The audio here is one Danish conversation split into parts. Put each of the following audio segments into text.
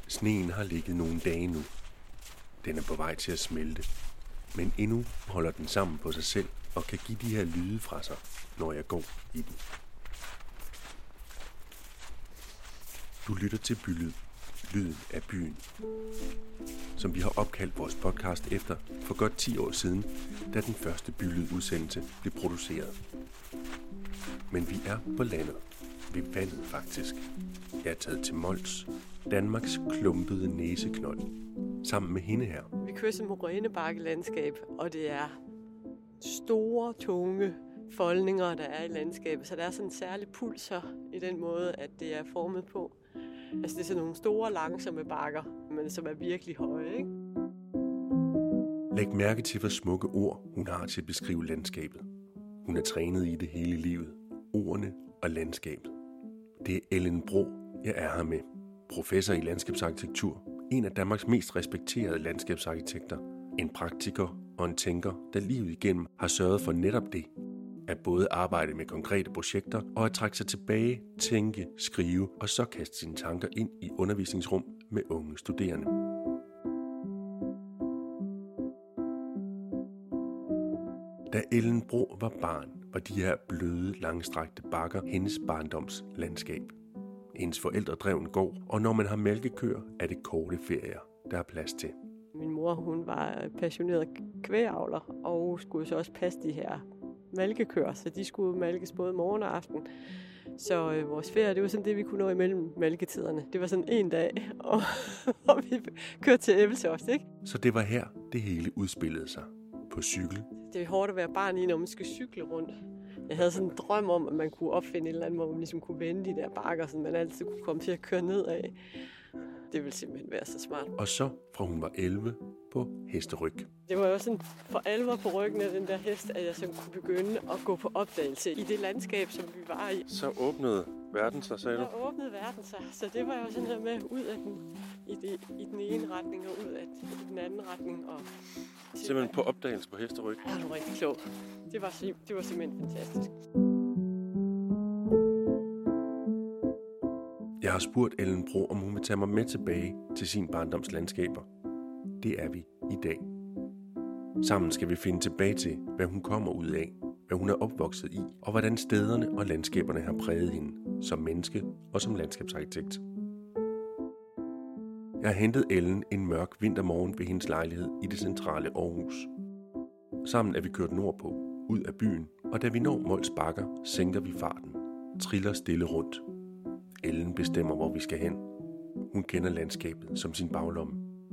Sneen har ligget nogle dage nu. Den er på vej til at smelte, men endnu holder den sammen på sig selv og kan give de her lyde fra sig, når jeg går i den. Du lytter til Bylyd, lyden af byen, som vi har opkaldt vores podcast efter for godt 10 år siden, da den første Bylyd-udsendelse blev produceret. Men vi er på landet, ved vandet faktisk. Jeg er taget til Mols, Danmarks klumpede næseknold, sammen med hende her. Vi kører som morænebakkelandskab, og det er store, tunge foldninger, der er i landskabet. Så der er sådan en særlig puls her, i den måde, at det er formet på. Altså det er sådan nogle store, langsomme bakker, men som er virkelig høje, ikke? Læg mærke til, hvor smukke ord hun har til at beskrive landskabet. Hun er trænet i det hele livet. Ordene og landskabet. Det er Ellen Bro, jeg er her med. Professor i landskabsarkitektur. En af Danmarks mest respekterede landskabsarkitekter. En praktiker og en tænker, der livet igennem har sørget for netop det. At både arbejde med konkrete projekter og at trække sig tilbage, tænke, skrive og så kaste sine tanker ind i undervisningsrum med unge studerende. Da Ellen Bro var barn, var de her bløde, langstrakte bakker hendes barndomslandskab. Hendes forældre drev en gård, og når man har mælkekøer, er det korte ferier, der er plads til. Min mor, hun var passioneret kvægavler og skulle så også passe de her mælkekøer, så de skulle mælkes både morgen og aften. Så vores ferie, det var sådan det, vi kunne nå imellem mælketiderne. Det var sådan en dag, og vi kørte til Ebeltoft, ikke? Så det var her, det hele udspillede sig. På cykel. Det er hårdt at være barn i, når man skal cykle rundt. Jeg havde sådan en drøm om, at man kunne opfinde et eller andet, hvor man ligesom kunne vende de der bakker, så man altid kunne komme til at køre nedad. Det ville simpelthen være så smart. Og så, fra hun var 11, på hesteryg. Det var jo sådan for alvor på ryggen af den der hest, at jeg så kunne begynde at gå på opdagelse i det landskab, som vi var i. Så åbnede verden sig, sagde du? Så åbnede verden sig. Så det var jo sådan her med ud af den, i den ene retning og ud af den anden retning. Og simpelthen på opdagelse på hesteryg? Ja, du er rigtig klog. Det var simpelthen fantastisk. Jeg har spurgt Ellen Bro, om hun vil tage mig med tilbage til sin barndomslandskaber. Det er vi i dag. Sammen skal vi finde tilbage til, hvad hun kommer ud af, hvad hun er opvokset i, og hvordan stederne og landskaberne har præget hende som menneske og som landskabsarkitekt. Jeg har hentet Ellen en mørk vintermorgen ved hendes lejlighed i det centrale Aarhus. Sammen er vi kørt nordpå, ud af byen, og da vi når Mols bakker, sænker vi farten, triller stille rundt. Ellen bestemmer, hvor vi skal hen. Hun kender landskabet som sin baglomme.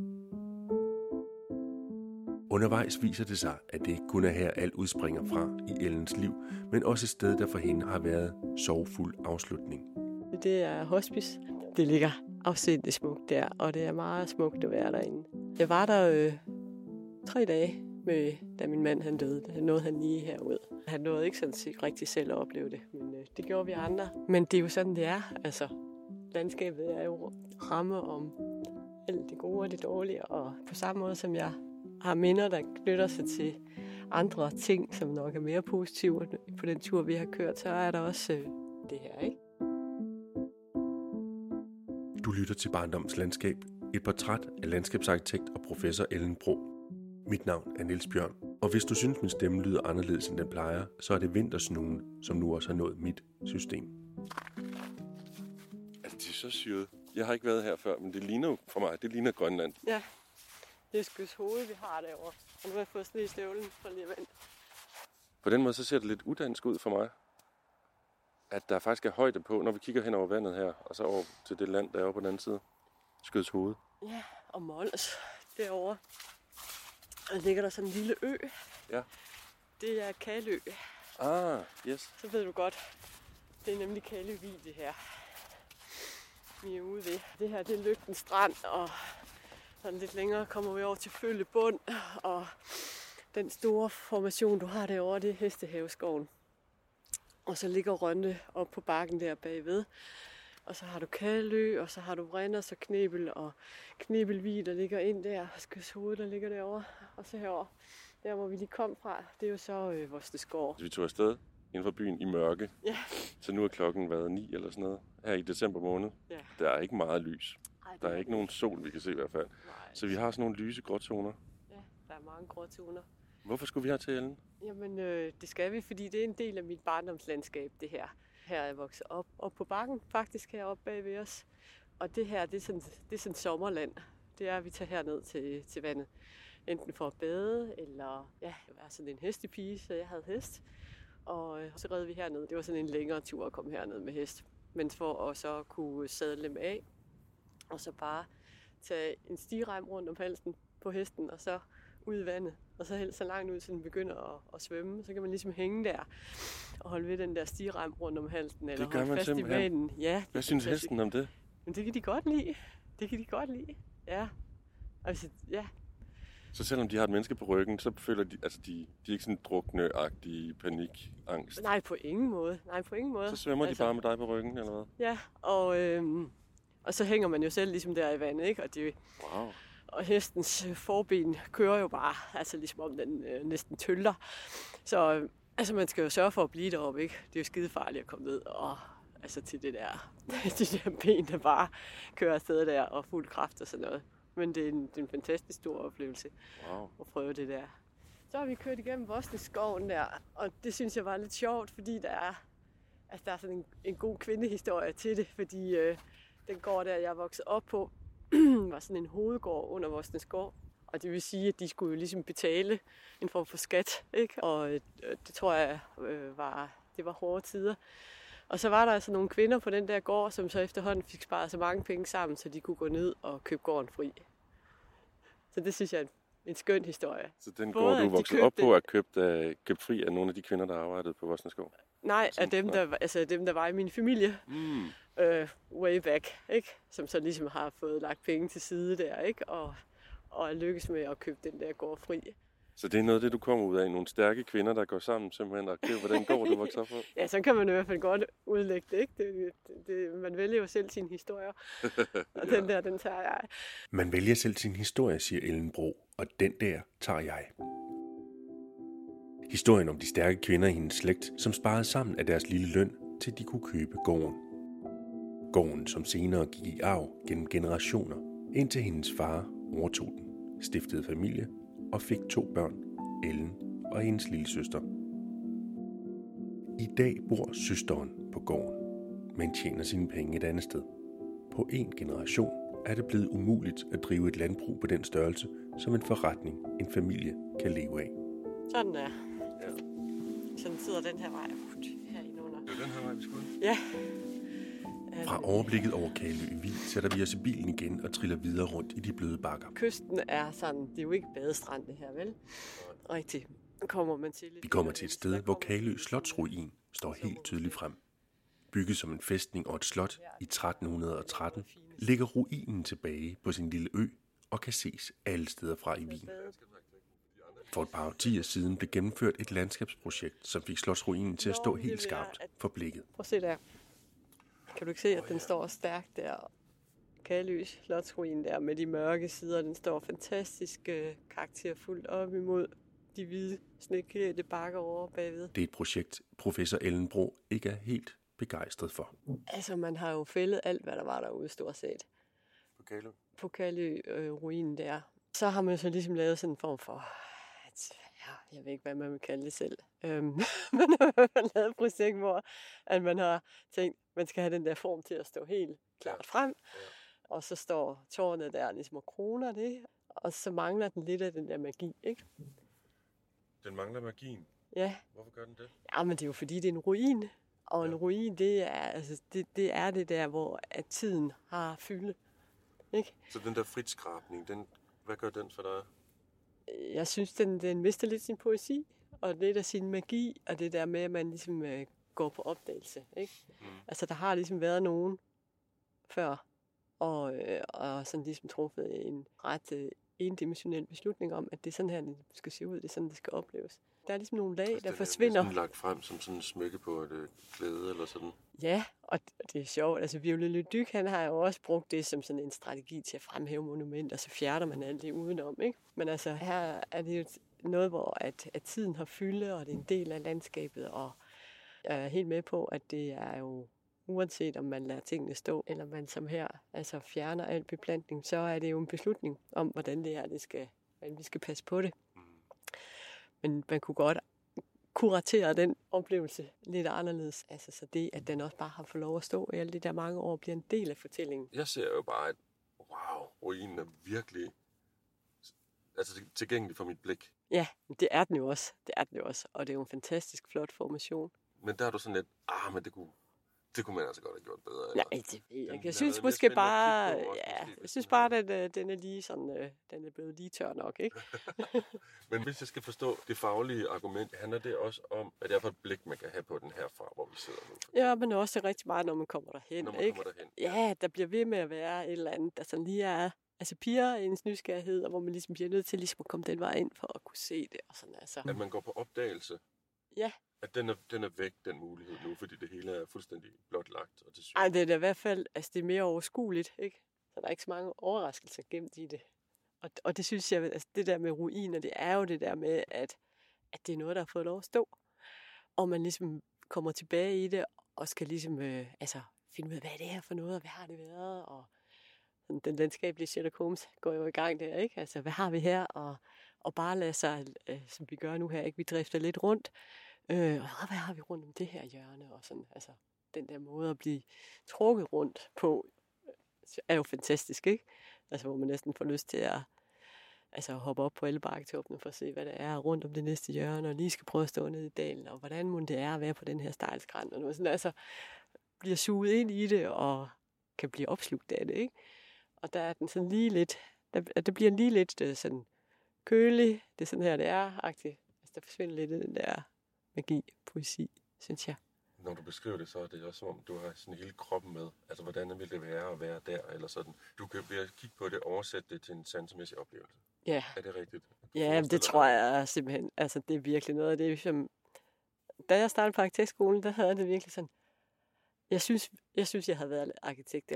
Undervejs viser det sig, at det ikke kun er her, alt udspringer fra i Ellens liv, men også et sted, der for hende har været sorgfuld afslutning. Det er hospice. Det ligger afsindigt smukt der, og det er meget smukt at være derinde. Jeg var der 3 dage, da min mand han døde. Der nåede han lige herud. Han nåede ikke sådan set rigtig selv at opleve det, men det gjorde vi andre. Men det er jo sådan, det er. Altså, landskabet er jo ramme om alt det gode og det dårlige, og på samme måde som jeg har minder, der knytter sig til andre ting, som nok er mere positive på den tur, vi har kørt, så er der også det her, ikke? Du lytter til Barndoms Landskab, et portræt af landskabsarkitekt og professor Ellen Bro. Mit navn er Niels Bjørn, og hvis du synes, min stemme lyder anderledes, end den plejer, så er det vintersnuen, som nu også har nået mit system. Altså, det er så syret. Jeg har ikke været her før, men det ligner jo for mig, det ligner Grønland. Ja, det er Skøds Hoved, vi har derovre. Og nu har jeg fået sne i støvlen for lige at vente. På den måde så ser det lidt udansk ud for mig, at der faktisk er højde på, når vi kigger hen over vandet her, og så over til det land, der er over på den anden side. Skøds Hoved. Ja, og Mols derovre. Og ligger der sådan en lille ø. Ja. Det er Kalø. Ah, yes. Så ved du godt, det er nemlig Kaløvig, det her. Vi er ude ved. Det her, det er Lygten Strand, og sådan lidt længere kommer vi over til Føllebund, og den store formation, du har derovre, det er Hestehaveskoven. Og så ligger Rønne op på bakken der bagved. Og så har du Kalø, og så har du Randers og Knebel, og Knebelvig, der ligger ind der, og Skøds Hoved, der ligger derovre. Og så herovre, der hvor vi lige kom fra, det er jo så Vostesgård. Vi tog afsted inden for byen i mørke. Ja. Så nu er klokken været 9 eller sådan noget, her i december måned. Ja. Der er ikke meget lys. Nej, Der er ikke nogen sol, vi kan se i hvert fald. Nej. Så vi har sådan nogle lyse gråtoner. Ja, der er mange gråtoner. Hvorfor skulle vi her til, Ellen? Jamen, det skal vi, fordi det er en del af mit barndomslandskab, det her. Her er jeg vokset op på bakken, faktisk heroppe bag ved os. Og det her, det er sådan sommerland. Det er, at vi tager herned til vandet. Enten for at bade, eller jeg var sådan en hestepige, så jeg havde hest. Og så red vi herned. Det var sådan en længere tur at komme herned med hest. Men for at så kunne sadle dem af, og så bare tage en stigerem rundt om halsen på hesten, og så ud i vandet. Og så helt så langt ud, så den begynder at svømme. Så kan man ligesom hænge der og holde ved den der stigerem rundt om halsen. Eller holde fast simpelthen i vanen. Ja, hvad synes hesten om det? Men det kan de godt lide. Ja. Altså, ja. Så selvom de har et menneske på ryggen, så føler de, altså de er ikke sådan drukne-agtige panikangst? Nej, på ingen måde. Så svømmer de bare med dig på ryggen, eller hvad? Ja, og så hænger man jo selv ligesom der i vandet, ikke? Wow. Og hestens forben kører jo bare, altså ligesom om den næsten tøller. Så altså man skal jo sørge for at blive deroppe, ikke? Det er jo skide farligt at komme ned og altså til de der ben, der bare kører afsted der og fuld kraft og sådan noget. Men det er en fantastisk stor oplevelse at prøve det der. Så har vi kørt igennem Vosneskoven der, og det synes jeg var lidt sjovt, fordi der er sådan en god kvindehistorie til det, fordi den gård der, jeg er vokset op på, var sådan en hovedgård under Vosneskov. Og det vil sige, at de skulle jo ligesom betale en form for skat, ikke? Og det tror jeg var hårde tider. Og så var der altså nogle kvinder på den der gård, som så efterhånden fik sparet så mange penge sammen, så de kunne gå ned og købe gården fri. Så det synes jeg er en skøn historie. Så den gård, du voksede op på, er købt fri af nogle af de kvinder, der arbejdede på Vosneskov? Nej, af dem, der var i min familie. Way back, ikke? Som så ligesom har fået lagt penge til side der, ikke? Og er lykkes med at købe den der gård fri. Så det er noget af det, du kommer ud af? Nogle stærke kvinder, der går sammen simpelthen og køber den gård, du voksede op på? Ja, så kan man i hvert fald godt udlægge det, ikke? Man vælger jo selv sine historier, og den tager jeg. Man vælger selv sin historie, siger Ellen Bro, og den der tager jeg. Historien om de stærke kvinder i hendes slægt, som sparede sammen af deres lille løn, til de kunne købe gården. Gården, som senere gik i arv gennem generationer, indtil hendes far overtog den, stiftede familie og fik 2 børn, Ellen og hendes lille søster. I dag bor søsteren på gården, men tjener sine penge et andet sted. På en generation er det blevet umuligt at drive et landbrug på den størrelse, som en forretning en familie kan leve af. Sådan der. Ja. Sådan sidder den her vej herinde under. Det er den her vej, vi skulle. Ja. Fra overblikket over Kalø Vig sætter vi os i bilen igen og triller videre rundt i de bløde bakker. Kysten er sådan, det er jo ikke badestrand det her, vel? Rigtigt. Kommer man til vi kommer til et sted, hvor Kalø Slotsruin står helt tydeligt frem. Bygget som en fæstning og et slot i 1313, ligger ruinen tilbage på sin lille ø og kan ses alle steder fra i Wien. For et par årtier siden blev gennemført et landskabsprojekt, som fik slotsruinen til at stå helt skarpt for blikket. Prøv at se der. Kan du ikke se, at den står stærkt der? Kalø Slotsruin der med de mørke sider. Den står fantastisk karakterfuldt op imod de hvide sneklædte bakker over bagved. Det er et projekt, professor Ellen Bro ikke er helt begejstret for. Altså, man har jo fældet alt, hvad der var derude, stort set. På Kalø? På Kalø-ruinen der. Så har man så ligesom lavet sådan en form for, jeg ved ikke, hvad man vil kalde det selv. Man har lavet et projekt, hvor at man har tænkt, man skal have den der form til at stå helt klart frem. Ja. Og så står tårnet der ligesom og kroner det. Og så mangler den lidt af den der magi, ikke? Den mangler magien? Ja. Hvorfor gør den det? Ja, men det er jo fordi, det er en ruin. Og en ruin, det er det der, hvor at tiden har fylde. Ikke? Så den der fritskrabning, hvad gør den for dig? Jeg synes, den mister lidt sin poesi, og lidt af sin magi, og det der med, at man ligesom går på opdagelse. Ikke? Altså, der har ligesom været nogen før, og sådan ligesom truffet en ret endimensionel beslutning om, at det er sådan her, det skal se ud, det er sådan, det skal opleves. Der er ligesom nogle lag, der forsvinder. Det er lagt frem som sådan en smykke på et klæde eller sådan. Ja, og det er sjovt. Altså, Viollet Le Duc, han har jo også brugt det som sådan en strategi til at fremhæve monumenter, så fjerner man alt det udenom, ikke? Men altså, her er det jo noget, hvor at tiden har fylde, og det er en del af landskabet, og jeg er helt med på, at det er jo uanset om man lader tingene stå, eller man som her altså fjerner al beplantning, så er det jo en beslutning om, hvordan vi skal passe på det. Men man kunne godt kuratere den oplevelse lidt anderledes. Altså så det, at den også bare har fået lov at stå i alle de der mange år, bliver en del af fortællingen. Jeg ser jo bare, at ruinen er virkelig tilgængelig for mit blik. Ja, det er den jo også. Og det er jo en fantastisk flot formation. Men der er du sådan lidt, men det kunne man altså godt have gjort bedre. Eller? Nej, det ved jeg ikke. Jeg synes måske bare, at den er lige sådan, den er blevet lige tør nok, ikke? Men hvis jeg skal forstå det faglige argument, handler det også om, at det er for et blik, man kan have på den herfra, hvor vi sidder nu? Ja, men også rigtig meget, når man kommer derhen, ikke? Ja, der bliver ved med at være et eller andet, der sådan lige er, altså piger ens nysgerrighed, og hvor man ligesom bliver nødt til ligesom at komme den vej ind for at kunne se det. Og sådan, altså. At man går på opdagelse? Ja. At den er væk, den mulighed nu, fordi det hele er fuldstændig blotlagt. Ej, det er da i hvert fald, altså det er mere overskueligt, ikke? Så der er ikke så mange overraskelser gemt i det. Og det synes jeg, altså det der med ruiner, det er jo det der med, at det er noget, der har fået lov at stå. Og man ligesom kommer tilbage i det, og skal ligesom finde ud af, hvad er det her for noget, og hvad har det været, og den landskabelige Sherlock Holmes går jo i gang der, ikke? Altså, hvad har vi her, og bare lade sig, som vi gør nu her, ikke? Vi drifter lidt rundt, og hvad har vi rundt om det her hjørne, og sådan, altså, den der måde at blive trukket rundt på, er jo fantastisk, ikke? Altså, hvor man næsten får lyst til at hoppe op på alle bakketoppene for at se, hvad der er rundt om det næste hjørne, og lige skal prøve at stå nede i dalen, og hvordan må det er at være på den her stejlskrænt, og noget sådan, altså, bliver suget ind i det, og kan blive opslugt af det, ikke? Og der er den sådan lige lidt, det bliver lige lidt sådan kølig, det er sådan her, det er-agtigt. Altså, der forsvinder lidt den der magi, poesi, synes jeg. Når du beskriver det, så er det også som om, du har sådan hele kroppen med. Altså, hvordan vil det være at være der, eller sådan. Du kan ved at kigge på det, oversætte det til en sansemæssig oplevelse. Ja. Er det rigtigt? Ja, det tror jeg simpelthen. Altså, det er virkelig noget af det, som... Da jeg startede på arkitektskolen, der havde det virkelig sådan... Jeg synes, jeg havde været arkitekt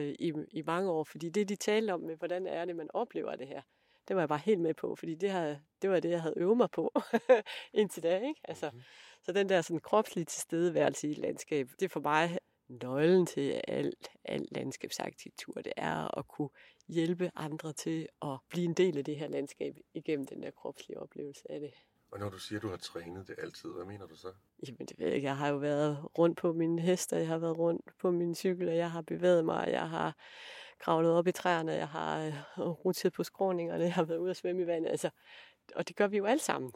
i mange år, fordi det, de talte om med, hvordan er det, man oplever det her, det var jeg bare helt med på, fordi det var det, jeg havde øvet mig på indtil da, ikke? Altså, så den der sådan kropslige tilstedeværelse i et landskab, det er for mig nøglen til alt landskabsarkitektur. Det er at kunne hjælpe andre til at blive en del af det her landskab igennem den der kropslige oplevelse af det. Og når du siger, at du har trænet det altid, hvad mener du så? Jamen det ved jeg ikke. Jeg har jo været rundt på mine hester, jeg har været rundt på min cykel, og jeg har bevæget mig, jeg har kravlet op i træerne, jeg har rutsjet på skråningerne, jeg har været ude at svømme i vandet. Altså, og det gør vi jo alle sammen.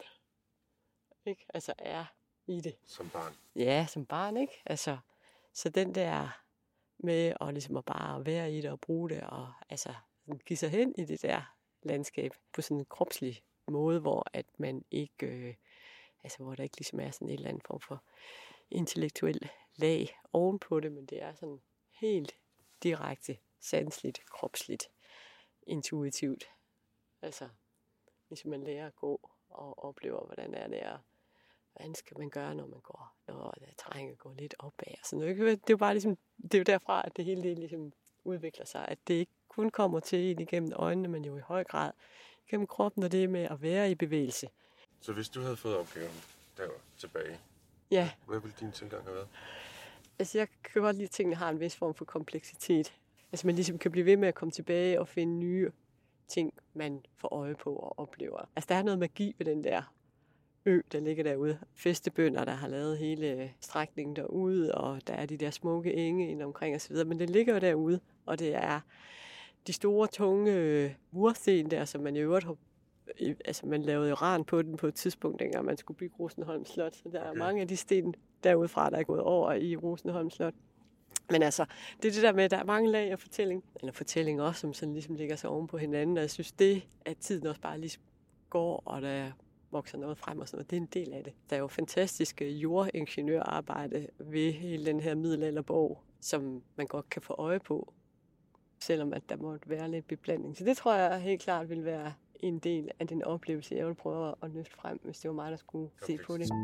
Ikke? Altså er i det. Som barn? Ja, som barn, ikke? Altså, så den der med at ligesom at bare være i det og bruge det, og altså give sig hen i det der landskab på sådan en kropslig måde, hvor at man ikke, hvor der ikke ligesom er sådan en eller anden form for intellektuel lag ovenpå det, men det er sådan helt direkte, sanseligt, kropsligt, intuitivt. Altså, ligesom man lærer at gå og oplever, hvordan er det, og hvordan skal man gøre, når terrænet går lidt opad og sådan noget. Det er jo bare ligesom, det er jo derfra, at det hele det ligesom udvikler sig, at det ikke kun kommer til en igennem øjnene, men jo i høj grad gennem kroppen, og det med at være i bevægelse. Så hvis du havde fået opgaven der tilbage, ja. Hvad ville din tilgang have været? Altså jeg kan godt lide, at tingene har en vis form for kompleksitet. Altså man ligesom kan blive ved med at komme tilbage og finde nye ting, man får øje på og oplever. Altså der er noget magi ved den der ø, der ligger derude. Fæstebønder, der har lavet hele strækningen derude, og der er de der smukke enge ind omkring osv., men det ligger jo derude, og det er de store, tunge mursten der, som man i øvrigt har... Altså, man lavede jo ran på den på et tidspunkt, dengang man skulle bygge Rosenholm Slot, så der er mange af de sten derudfra, der er gået over i Rosenholm Slot. Men altså, det er det der med, at der er mange lag af fortælling også, som sådan ligesom ligger sig oven på hinanden, og jeg synes det, at tiden også bare ligesom går, og der vokser noget frem og sådan noget, det er en del af det. Der er jo fantastiske jordingeniørarbejde ved hele den her middelalderborg, som man godt kan få øje på, selvom at der måtte være lidt beblanding. Så det tror jeg helt klart vil være en del af den oplevelse, jeg vil prøve at løfte frem, hvis det var mig, der skulle se på det.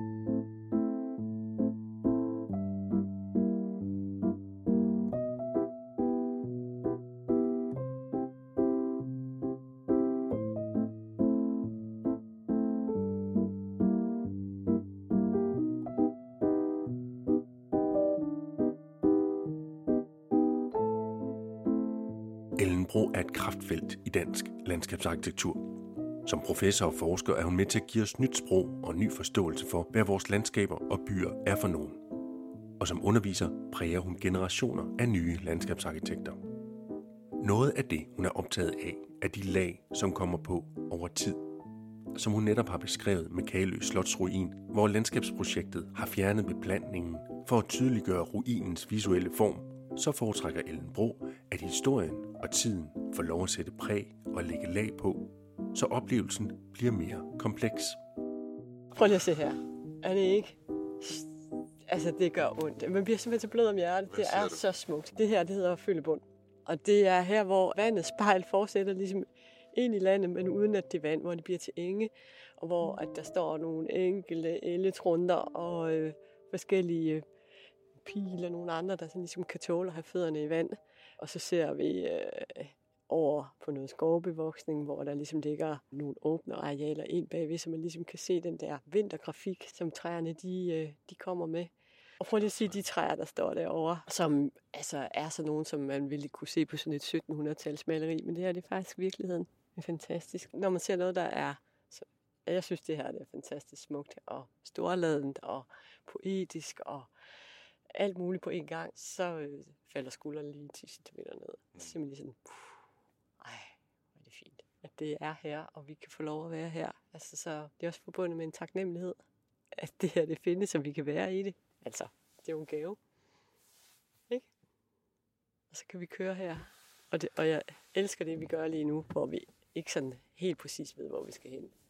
Ellen Braa er et kraftfelt i dansk landskabsarkitektur. Som professor og forsker er hun med til at give os nyt sprog og ny forståelse for, hvad vores landskaber og byer er for nogen. Og som underviser præger hun generationer af nye landskabsarkitekter. Noget af det, hun er optaget af, er de lag, som kommer på over tid. Som hun netop har beskrevet med Kalø Slotsruin, hvor landskabsprojektet har fjernet beplantningen for at tydeliggøre ruinens visuelle form, så foretrækker Ellen Braa, at historien og tiden får lov at sætte præg og lægge lag på, så oplevelsen bliver mere kompleks. Prøv lige at se her. Er det ikke? Altså, det gør ondt. Man bliver simpelthen så blød om hjertet. Det er så smukt. Det her, det hedder Føllebund. Og det er her, hvor vandets spejl fortsætter ligesom ind i landet, men uden at det er vand, hvor det bliver til enge, og hvor at der står nogle enkelte elletrunder og forskellige pile og nogle andre, der sådan ligesom kan tåle at have fødderne i vand. Og så ser vi over på noget skovbevoksning, hvor der ligesom ligger nogle åbne arealer ind bagved, så man ligesom kan se den der vintergrafik, som træerne de kommer med. Og prøv lige at sige de træer, der står derovre, som altså er sådan nogle, som man ville kunne se på sådan et 1700-tals maleri, men det her det er faktisk virkeligheden. Det er fantastisk. Når man ser noget, der er, så jeg synes det her det er fantastisk smukt og storladent og poetisk og alt muligt på en gang, så falder skulderen lige 10 cm ned. Simpelthen sådan, ej, hvor er det fint, at det er her, og vi kan få lov at være her. Altså, så det er også forbundet med en taknemmelighed, at det her det findes, så vi kan være i det. Altså, det er jo en gave. Ikke? Og så kan vi køre her. Og jeg elsker det, vi gør lige nu, hvor vi ikke sådan helt præcis ved, hvor vi skal hen.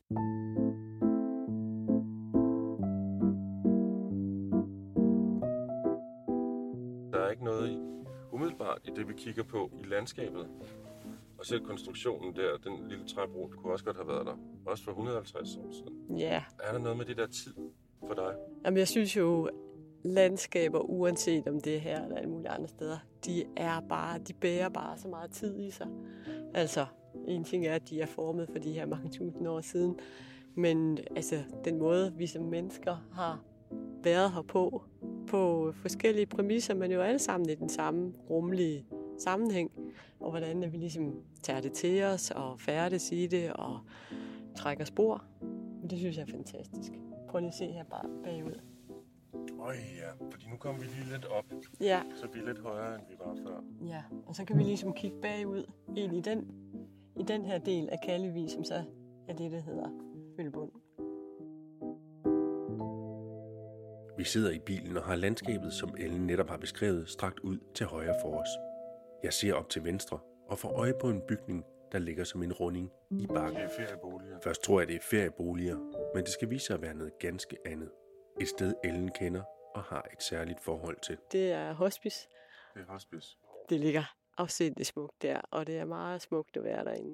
Der er ikke noget umiddelbart i det, vi kigger på i landskabet. Og selv konstruktionen der, den lille træbro, kunne også godt have været der. Også for 150 år siden. Ja. Er der noget med det der tid for dig? Jamen, jeg synes jo, landskaber, uanset om det er her eller alle mulige andre steder, de bærer bare så meget tid i sig. Altså, en ting er, at de er formet for de her mange tusind år siden, men altså, den måde, vi som mennesker har været her på forskellige præmisser, men jo alle sammen i den samme rummelige sammenhæng, og hvordan vi ligesom tager det til os og færdes i det og trækker spor. Det synes jeg er fantastisk. Prøv lige at se her bare bagud. Ja, fordi nu kommer vi lige lidt op, Ja. så vi er lidt højere, end vi var før. Ja, og så kan vi ligesom kigge bagud ind i den her del af Kallevi, som så er det, der hedder Føllebund. Vi sidder i bilen og har landskabet, som Ellen netop har beskrevet, strakt ud til højre for os. Jeg ser op til venstre og får øje på en bygning, der ligger som en runding i bakken. Det er ferieboliger. Først tror jeg, det er ferieboliger, men det skal vise sig at være noget ganske andet. Et sted, Ellen kender og har et særligt forhold til. Det er hospice. Det er hospice. Det ligger afsindigt smukt der, og det er meget smukt at være derinde.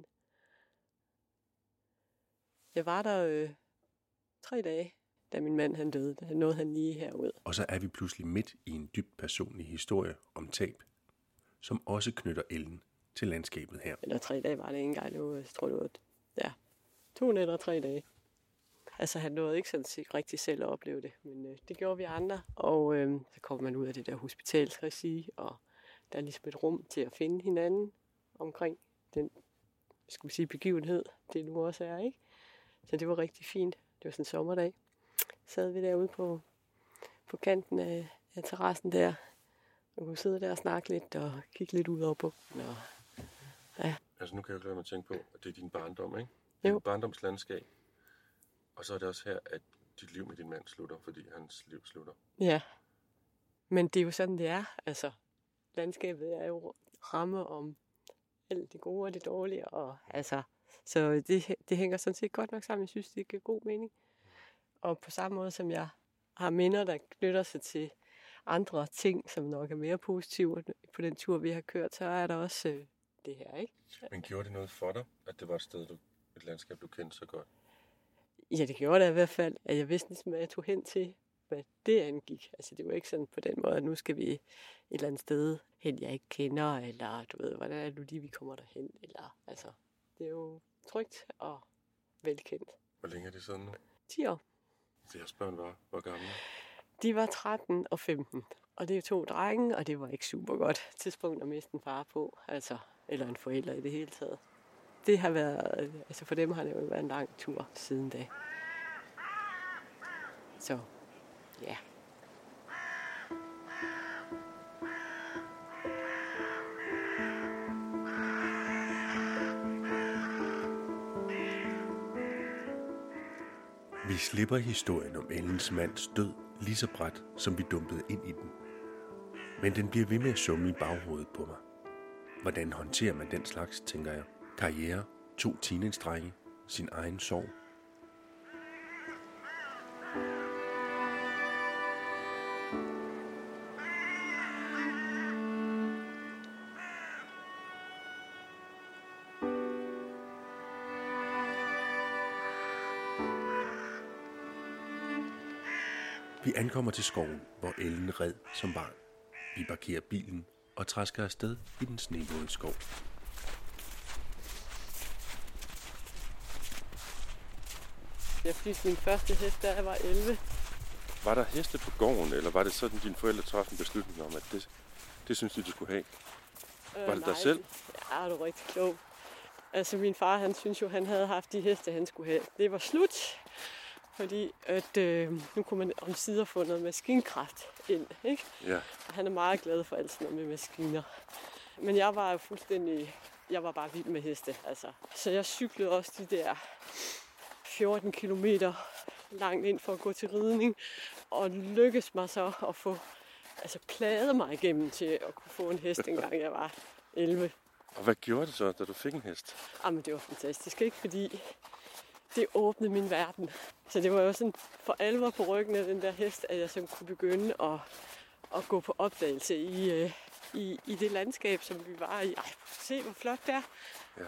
Jeg var der 3 dage, da min mand han døde. Da nåede han lige herud. Og så er vi pludselig midt i en dybt personlig historie om tab, som også knytter Ellen til landskabet her. Eller 3 dage var det ikke engang. Jeg tror, det var 2 nætter og 3 dage. Altså, han nåede ikke sådan rigtig selv at opleve det, men det gjorde vi andre. Og så kom man ud af det der hospitalsregi, og der er ligesom et rum til at finde hinanden omkring den, skal vi sige, begivenhed, det nu også er, ikke? Så det var rigtig fint. Det var sådan en sommerdag. Sad vi derude på kanten af terrassen der, og kunne sidde der og snakke lidt og kigge lidt ud over på. Ja. Altså nu kan jeg jo lade mig tænke på, at det er din barndom, ikke? Det er Jo. et barndomslandskab. Og så er det også her, at dit liv med din mand slutter, fordi hans liv slutter. Ja, men det er jo sådan, det er. Altså, landskabet er jo ramme om alt det gode og det dårlige, og altså, så det hænger sådan set godt nok sammen. Jeg synes, det giver god mening. Og på samme måde, som jeg har minder, der knytter sig til andre ting, som nok er mere positive på den tur, vi har kørt, så er der også det her, ikke? Men gjorde det noget for dig, at det var et landskab, du kendte så godt? Ja, det gjorde det i hvert fald, at jeg vidste ligesom, hvad jeg tog hen til, hvad det angik. Altså, det var ikke sådan på den måde, at nu skal vi et eller andet sted hen, jeg ikke kender, eller du ved, hvordan er det nu lige, vi kommer derhen, eller altså, det er jo trygt og velkendt. Hvor længe er det siden nu? 10 år. Deres børn var hvor gamle? De var 13 og 15, og det er 2 drenge, og det var ikke super godt tidspunkt at miste en far på. Altså, eller en forælder i det hele taget. Det har været, altså for dem har det jo været en lang tur siden da. Så, ja. Vi slipper historien om Ellens mands død lige så brat, som vi dumpede ind i den. Men den bliver ved med at summe i baghovedet på mig. Hvordan håndterer man den slags, tænker jeg. Karriere, 2 teenage-drenge, sin egen sorg. Vi ankommer til skoven, hvor Ellen red som barn. Vi parkerer bilen og træsker afsted i den snevåde skov. Jeg fik min første hest, da jeg var 11. Var der heste på gården, eller var det sådan, dine forældre traf en beslutning om, at det synes de, du skulle have? Var det dig selv? Ja, du er rigtig klog. Altså min far, han synes jo, han havde haft de heste, han skulle have. Det var slut, fordi at, nu kunne man omsider få noget maskinkraft ind, ikke? Ja. Og han er meget glad for alt sådan noget med maskiner. Men jeg var jo jeg var bare vild med heste, altså. Så jeg cyklede også de der 14 kilometer langt ind for at gå til ridning, og lykkedes mig så at få, plade mig igennem til at kunne få en hest, engang jeg var 11. Og hvad gjorde det så, da du fik en hest? Jamen, det var fantastisk, ikke? Fordi det åbnede min verden. Så det var jo sådan for alvor på ryggen af den der hest, at jeg så kunne begynde at gå på opdagelse i det landskab, som vi var i. Ej, se hvor flot det er. Ja.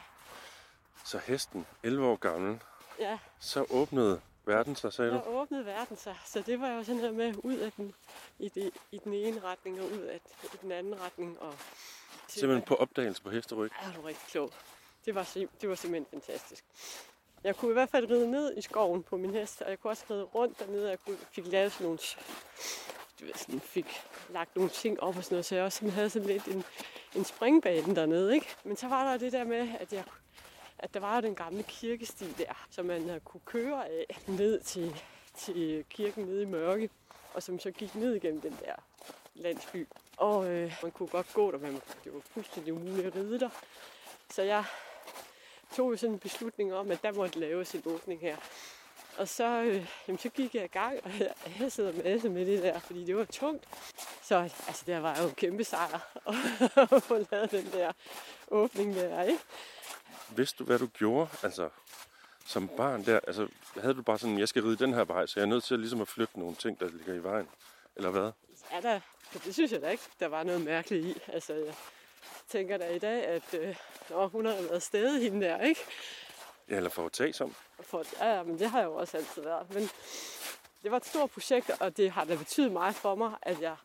Så hesten, 11 år gammel, ja. Så åbnede verden sig, sagde du? Så åbnede verden sig. Så det var jo sådan her med ud af den, i den ene retning og ud af den anden retning. Og simpelthen på opdagelse på hesteryg? Ja, du er rigtig klog. Det var simpelthen fantastisk. Jeg kunne i hvert fald ride ned i skoven på min hest, og jeg kunne også ride rundt dernede, og jeg fik lavet sådan nogle, fik lagt nogle ting op og sådan noget, så jeg også havde sådan lidt en springbane dernede, ikke? Men så var der det der med, at der var jo den gamle kirkesti der, som man kunne køre af ned til kirken nede i Mørke, og som så gik ned igennem den der landsby. Og man kunne godt gå der, men det var fuldstændig umuligt at ride der. Så jeg tog jo sådan en beslutning om, at der måtte laves en åbning her. Og så gik jeg i gang, og jeg sidder med det der, fordi det var tungt. Så der var jo en kæmpe sejr at få lavet den der åbning der, ikke? Vidste du, hvad du gjorde, som barn der? Havde du bare sådan, jeg skal ride den her vej, så jeg er nødt til ligesom at flytte nogle ting, der ligger i vejen? Eller hvad? Ja, det synes jeg da ikke, der var noget mærkeligt i. Jeg tænker da i dag, at hun har været stedig hende der, ikke? Ja, eller foretagsom. Ja, men det har jeg jo også altid været. Men det var et stort projekt, og det har da betydet meget for mig, at jeg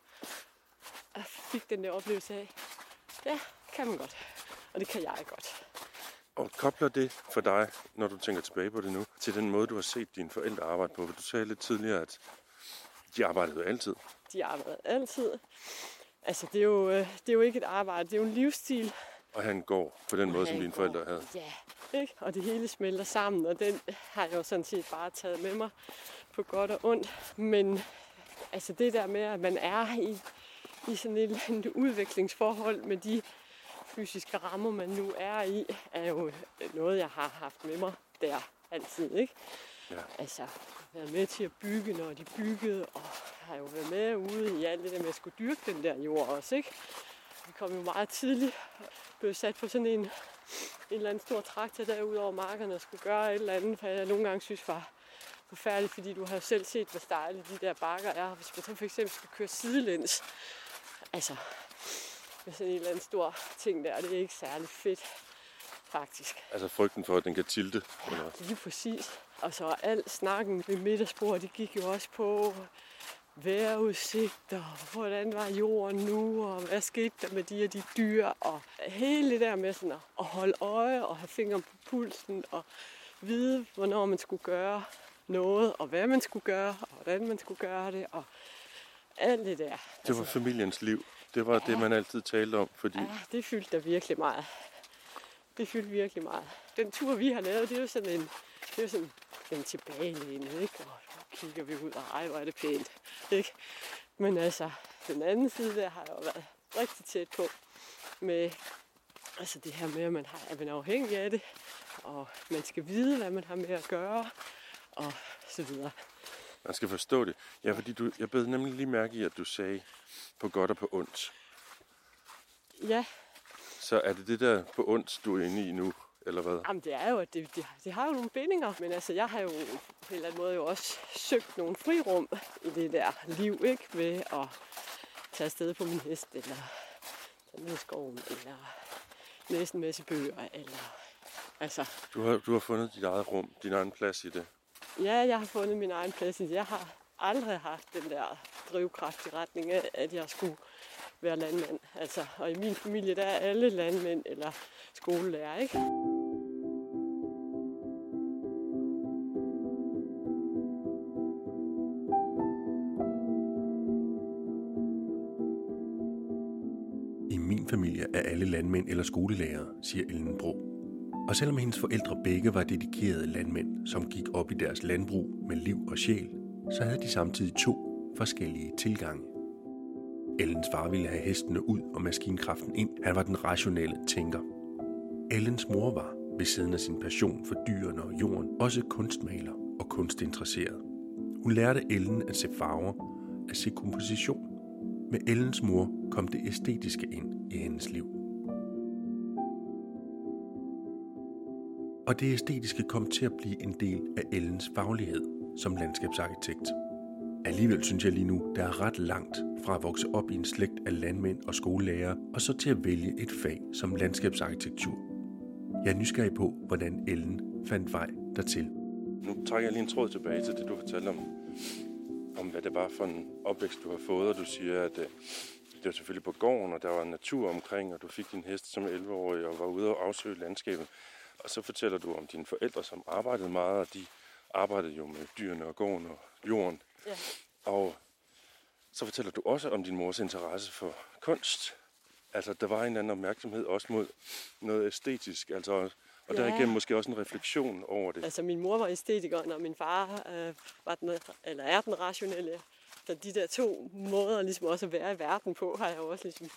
fik den der oplevelse af, ja, kan man godt. Og det kan jeg godt. Og kobler det for dig, når du tænker tilbage på det nu, til den måde, du har set dine forældre arbejde på? Du sagde lidt tidligere, at de arbejdede jo altid. De arbejdede altid. Det er jo ikke et arbejde, det er jo en livsstil. Og han går på den måde, som dine forældre havde. Ja, ikke? Og det hele smelter sammen, og den har jeg jo sådan set bare taget med mig på godt og ondt. Men det der med, at man er i sådan et udviklingsforhold med de fysiske rammer, man nu er i, er jo noget, jeg har haft med mig der altid, ikke? Ja. Været med til at bygge, når de byggede, og har jo været med ude i alt det der med at skulle dyrke den der jord også, ikke? Vi kom jo meget tidligt, blev sat på sådan en eller anden stor traktor derude over markerne og skulle gøre et eller andet, for jeg nogle gange synes var forfærdeligt, fordi du har jo selv set, hvor stejle de der bakker er. Hvis man så for eksempel skal køre sidelæns, med sådan en eller anden stor ting der, det er ikke særlig fedt, faktisk. Frygten for, at den kan tilte? Ja, lige præcis. Og så al snakken ved middagsbordet, det gik jo også på vejrudsigter, hvordan var jorden nu, og hvad skete der med de og de dyr, og hele det der med sådan at holde øje og have fingeren på pulsen, og vide, hvornår man skulle gøre noget, og hvad man skulle gøre, og hvordan man skulle gøre det, og alt det der. Det var familiens liv? Det var det, man altid talte om, fordi... Ja, det fyldte der virkelig meget. Det fyldte virkelig meget. Den tur, vi har lavet, det er jo sådan en tilbagelænet, ikke? Og så kigger vi ud, og ej, hvor er det pænt, ikke? Men altså, den anden side der har jeg jo været rigtig tæt på med altså det her med, at man er afhængig af det, og man skal vide, hvad man har med at gøre, og så videre. Man skal forstå det. Ja, fordi jeg bed nemlig lige mærke i, at du sagde på godt og på ondt. Ja. Så er det der på ondt, du er inde i nu, eller hvad? Jamen det er jo, at det har jo nogle bindinger, men altså jeg har jo på en eller anden måde jo også søgt nogle frirum i det der liv, ikke? Ved at tage afsted på min hest, eller tage ned i skoven, eller læse en masse bøger, eller altså... Du har fundet dit eget rum, din egen plads i det. Ja, jeg har fundet min egen plads i det. Jeg har aldrig haft den der drivkraft i retning af, at jeg skulle være landmand. Altså, og i min familie, der er alle landmænd eller skolelærer, ikke? I min familie er alle landmænd eller skolelærere, siger Ellen Bro. Og selvom hendes forældre begge var dedikerede landmænd, som gik op i deres landbrug med liv og sjæl, så havde de samtidig 2 forskellige tilgange. Ellens far ville have hestene ud og maskinkraften ind. Han var den rationelle tænker. Ellens mor var, ved siden af sin passion for dyrene og jorden, også kunstmaler og kunstinteresseret. Hun lærte Ellen at se farver, at se komposition. Med Ellens mor kom det æstetiske ind i hendes liv. Og det æstetiske kom til at blive en del af Ellens faglighed som landskabsarkitekt. Alligevel synes jeg lige nu, der er ret langt fra at vokse op i en slægt af landmænd og skolelærere, og så til at vælge et fag som landskabsarkitektur. Jeg er nysgerrig på, hvordan Ellen fandt vej dertil. Nu trækker jeg lige en tråd tilbage til det, du fortalte om hvad det var for en opvækst, du har fået, og du siger, at det var selvfølgelig på gården, og der var natur omkring, og du fik din hest som 11-årig og var ude og afsøge landskabet. Og så fortæller du om dine forældre, som arbejdede meget, og de arbejdede jo med dyrene og gården og jorden. Ja. Og så fortæller du også om din mors interesse for kunst. Altså, der var en eller anden opmærksomhed også mod noget æstetisk, altså, og derigennem måske også en refleksion over det. Altså, min mor var æstetikeren, og min far er den rationelle. Så de der 2 måder ligesom også at være i verden på, har jeg jo også ligesom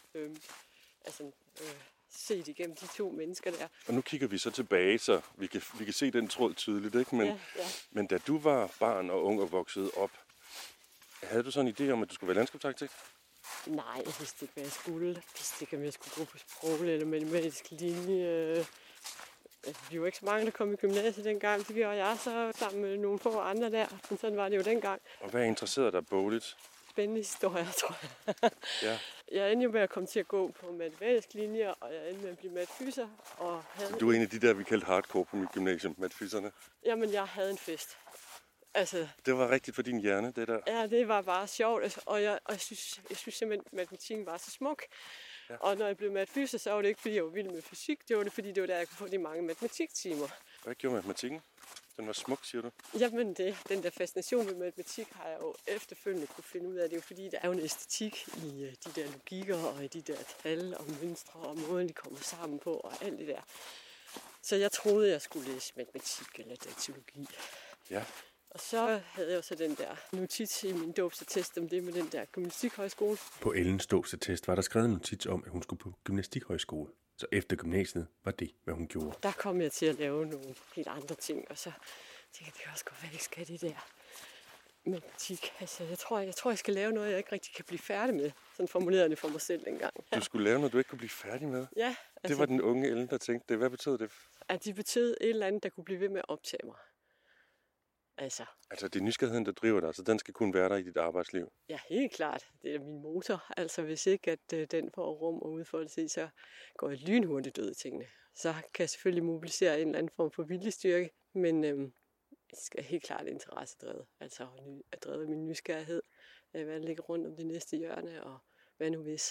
set igennem de 2 mennesker der. Og nu kigger vi så tilbage, så vi kan se den tråd tydeligt, ikke? Men da du var barn og ung og voksede op, havde du sådan en idé om, at du skulle være landskabsarkitekt? Nej, jeg vidste ikke, hvad jeg skulle. Jeg vidste ikke, om jeg skulle gå på sproglig eller matematisk linje. Vi var ikke så mange, der kom i gymnasiet dengang. Det gjorde jeg så sammen med nogle få andre der. Men sådan var det jo dengang. Og hvad interesserede dig bogligt? Spændende historier, tror jeg. Ja. Jeg endte jo med at komme til at gå på matematisk linje, og jeg endte med at blive matfyser. Du er en af de der, vi kaldte hardcore på mit gymnasium, matfyserne. Jamen, jeg havde en fest. Altså, det var rigtigt for din hjerne, det der? Ja, det var bare sjovt, og jeg synes simpelthen, at matematikken var så smuk. Ja. Og når jeg blev matfyser, så var det ikke, fordi jeg var vild med fysik. Det var det, fordi det var der, jeg kunne få de mange matematiktimer. Hvad gjorde matematikken? Den var smuk, siger du? Jamen, den der fascination med matematik har jeg jo efterfølgende kunne finde ud af. Det er jo fordi, der er jo en æstetik i de der logikker og i de der tal og mønstre og måden, de kommer sammen på og alt det der. Så jeg troede, jeg skulle læse matematik eller datalogi. Ja. Og så havde jeg jo så den der notits i min dåbsattest om det med den der gymnastikhøjskole. På Ellens dåbsattest var der skrevet en notits om, at hun skulle på gymnastikhøjskole. Så efter gymnasiet var det, hvad hun gjorde. Der kom jeg til at lave nogle helt andre ting, og så tænkte jeg, det kan også godt være, at jeg skal det der matematik. Altså, jeg tror, jeg skal lave noget, jeg ikke rigtig kan blive færdig med. Sådan formulerede det for mig selv dengang. Du skulle lave noget, du ikke kunne blive færdig med? Ja. Altså, det var den unge Ellen, der tænkte det. Hvad betød det? At det betød et eller andet, der kunne blive ved med at optage mig. Altså det er nysgerrigheden, der driver dig, så den skal kunne være der i dit arbejdsliv? Ja, helt klart. Det er min motor. Altså hvis ikke, at den får rum og udfoldelse i, så går jeg lynhurtigt død i tingene. Så kan jeg selvfølgelig mobilisere en eller anden form for viljestyrke, men jeg skal helt klart interessedrevet. Altså at drevet min nysgerrighed. Hvad der ligger rundt om det næste hjørne, og hvad nu hvis.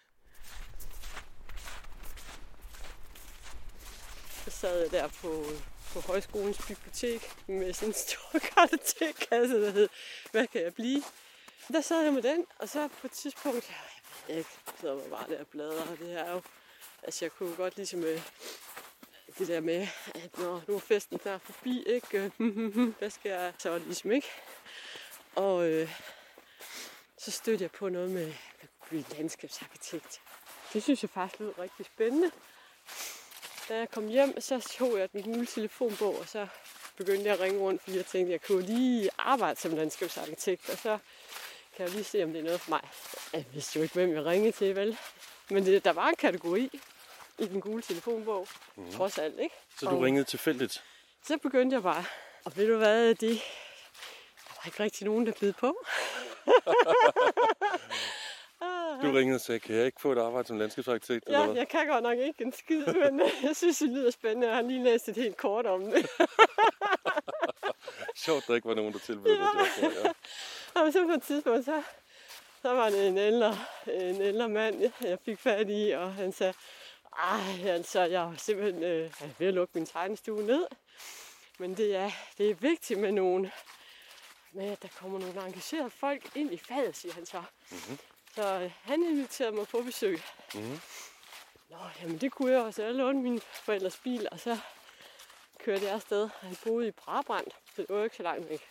Så sad jeg der på højskolens bibliotek med sådan en stor kartotekkasse, der hed, hvad kan jeg blive? Der sad jeg med den, og så på et tidspunkt, Jeg sidder bare der og bladrer, og det er jo... Altså, jeg kunne godt ligesom det der med, at når nu er festen snart forbi, ikke? Hvad skal jeg så ligesom, ikke? Og så stødte jeg på noget med at blive landskabsarkitekt. Det synes jeg faktisk lød rigtig spændende. Da jeg kom hjem, så tog jeg den gule telefonbog, og så begyndte jeg at ringe rundt, fordi jeg tænkte, at jeg kunne lige arbejde som landskabsarkitekt, og så kan jeg lige se, om det er noget for mig. Jeg vidste jo ikke, hvem jeg ringede til, vel? Men der var en kategori i den gule telefonbog, trods alt, ikke? Så du ringede tilfældigt? Så begyndte jeg bare, og ved du hvad, der var ikke rigtig nogen, der bed på. Du ringede og sagde, kan jeg ikke få et arbejde som landskabsarkitekt? Ja, jeg kan godt nok ikke en skid, men jeg synes, det lyder spændende. Jeg har lige læst et helt kort om det. Sjovt, der ikke var nogen, der tilbød dig det. Ja. Og så på et tidspunkt, så var det en ældre mand, jeg fik fat i, og han sagde, altså, jeg var simpelthen ved at lukke min tegnestue ned. Men det er vigtigt med at der kommer nogle engagerede folk ind i faget, siger han så. Mm-hmm. Så han inviterede mig på besøg. Mm-hmm. Nå, jamen det kunne jeg også. Jeg lånte min forældres bil, og så kørte jeg afsted. Han boede i Brabrand, så det var ikke så langt væk.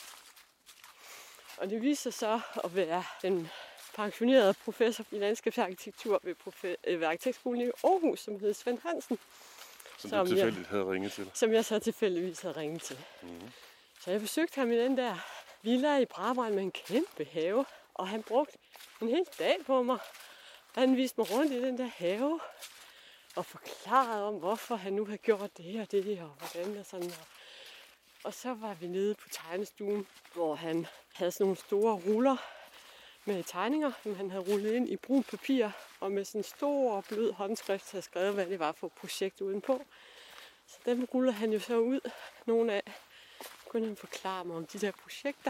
Og det viste sig så at være den pensionerede professor i landskabsarkitektur ved Arkitektskolen i Aarhus, som hed Svend Hansen. Som du tilfældigt havde ringet til? Som jeg så tilfældigvis havde ringet til. Mm-hmm. Så jeg besøgte ham i den der villa i Brabrand med en kæmpe have. Og han brugte en hel dag på mig. Han viste mig rundt i den der have. Og forklarede om, hvorfor han nu havde gjort det og det, og hvordan og sådan. Og så var vi nede på tegnestuen, hvor han havde sådan nogle store ruller med tegninger, som han havde rullet ind i brun papir. Og med sådan en stor blød håndskrift havde skrevet, hvad det var for et projekt udenpå. Så dem ruller han jo så ud, nogle af. Kunne han forklare mig om de der projekter.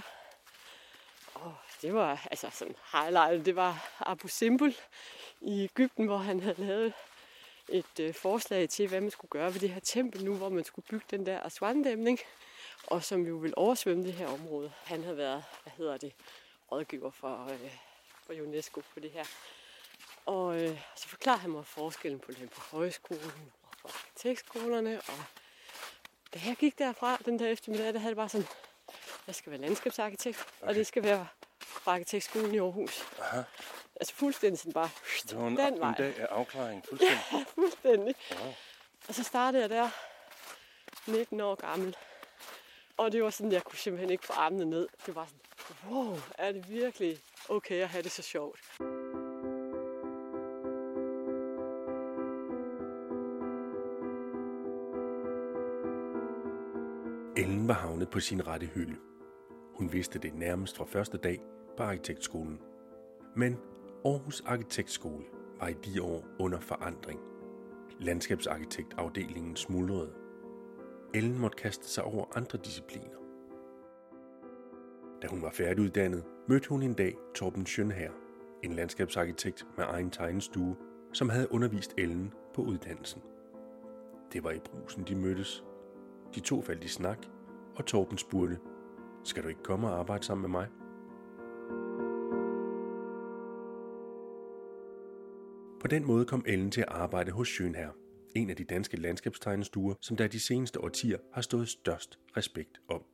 Og det var altså sådan highlight. Det var Abu Simbel i Egypten, hvor han havde lavet et forslag til, hvad man skulle gøre ved det her tempel nu, hvor man skulle bygge den der Aswan-dæmning, og som jo ville oversvømme det her område. Han havde været, rådgiver for UNESCO på det her. Og så forklarede han mig forskellen på den på højskolen og på arkitektskolerne. Og da jeg gik derfra den der eftermiddag, der havde det bare sådan, jeg skal være landskabsarkitekt, okay. Og det skal være fra Arkitektskolen i Aarhus. Aha. Altså fuldstændig sådan bare det var en dag af afklaring, fuldstændig. Ja, fuldstændig. Wow. Og så startede jeg der, 19 år gammel. Og det var sådan, jeg kunne simpelthen ikke få armene ned. Det var sådan, wow, er det virkelig okay at have det så sjovt. Ellen var havnet på sin rette hylde. Hun vidste det nærmest fra første dag på arkitektskolen. Men Aarhus Arkitektskole var i de år under forandring. Landskabsarkitektafdelingen smuldrede. Ellen måtte kaste sig over andre discipliner. Da hun var færdiguddannet, mødte hun en dag Torben Schönherr, en landskabsarkitekt med egen tegnestue, som havde undervist Ellen på uddannelsen. Det var i Brugsen, de mødtes. De to faldt i snak, og Torben spurgte, skal du ikke komme og arbejde sammen med mig? På den måde kom Ellen til at arbejde hos Schönherr, en af de danske landskabstegnestuer, som der de seneste årtier har stået størst respekt om.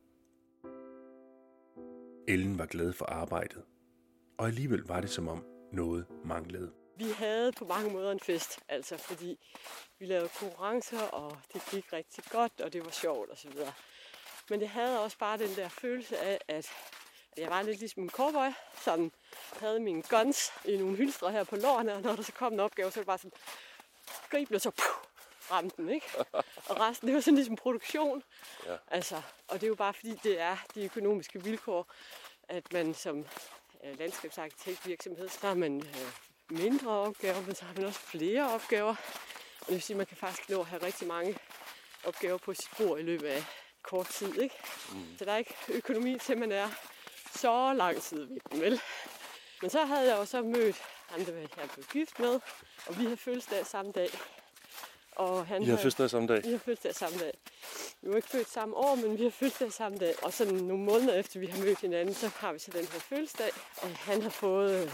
Ellen var glad for arbejdet, og alligevel var det som om noget manglede. Vi havde på mange måder en fest, altså fordi vi lavede konkurrencer, og det gik rigtig godt, og det var sjovt osv. Men det havde også bare den der følelse af, at jeg var lidt ligesom en cowboy, sådan havde mine guns i nogle hylstre her på lårene, og når der så kom en opgave, så var det bare sådan, grib og så ramte den, ikke? Og resten, det var sådan ligesom produktion. Ja. Altså, og det er jo bare fordi, det er de økonomiske vilkår, at man som landskabsarkitektvirksomhed, så har man mindre opgaver, men så har man også flere opgaver. Og det vil sige, at man kan faktisk nå at have rigtig mange opgaver på sit bord i løbet af kort tid, ikke? Mm. Så der er ikke økonomi til, man er så lang tid ved den, vel? Men så havde jeg jo så mødt ham, der jeg blev gift med, og vi havde fødselsdag samme dag. Og han havde fødselsdag samme dag? Vi har fødselsdag samme dag. Vi var ikke født samme år, men vi har fødselsdag samme dag. Og så nogle måneder efter vi har mødt hinanden, så har vi så den her fødselsdag. Og han har fået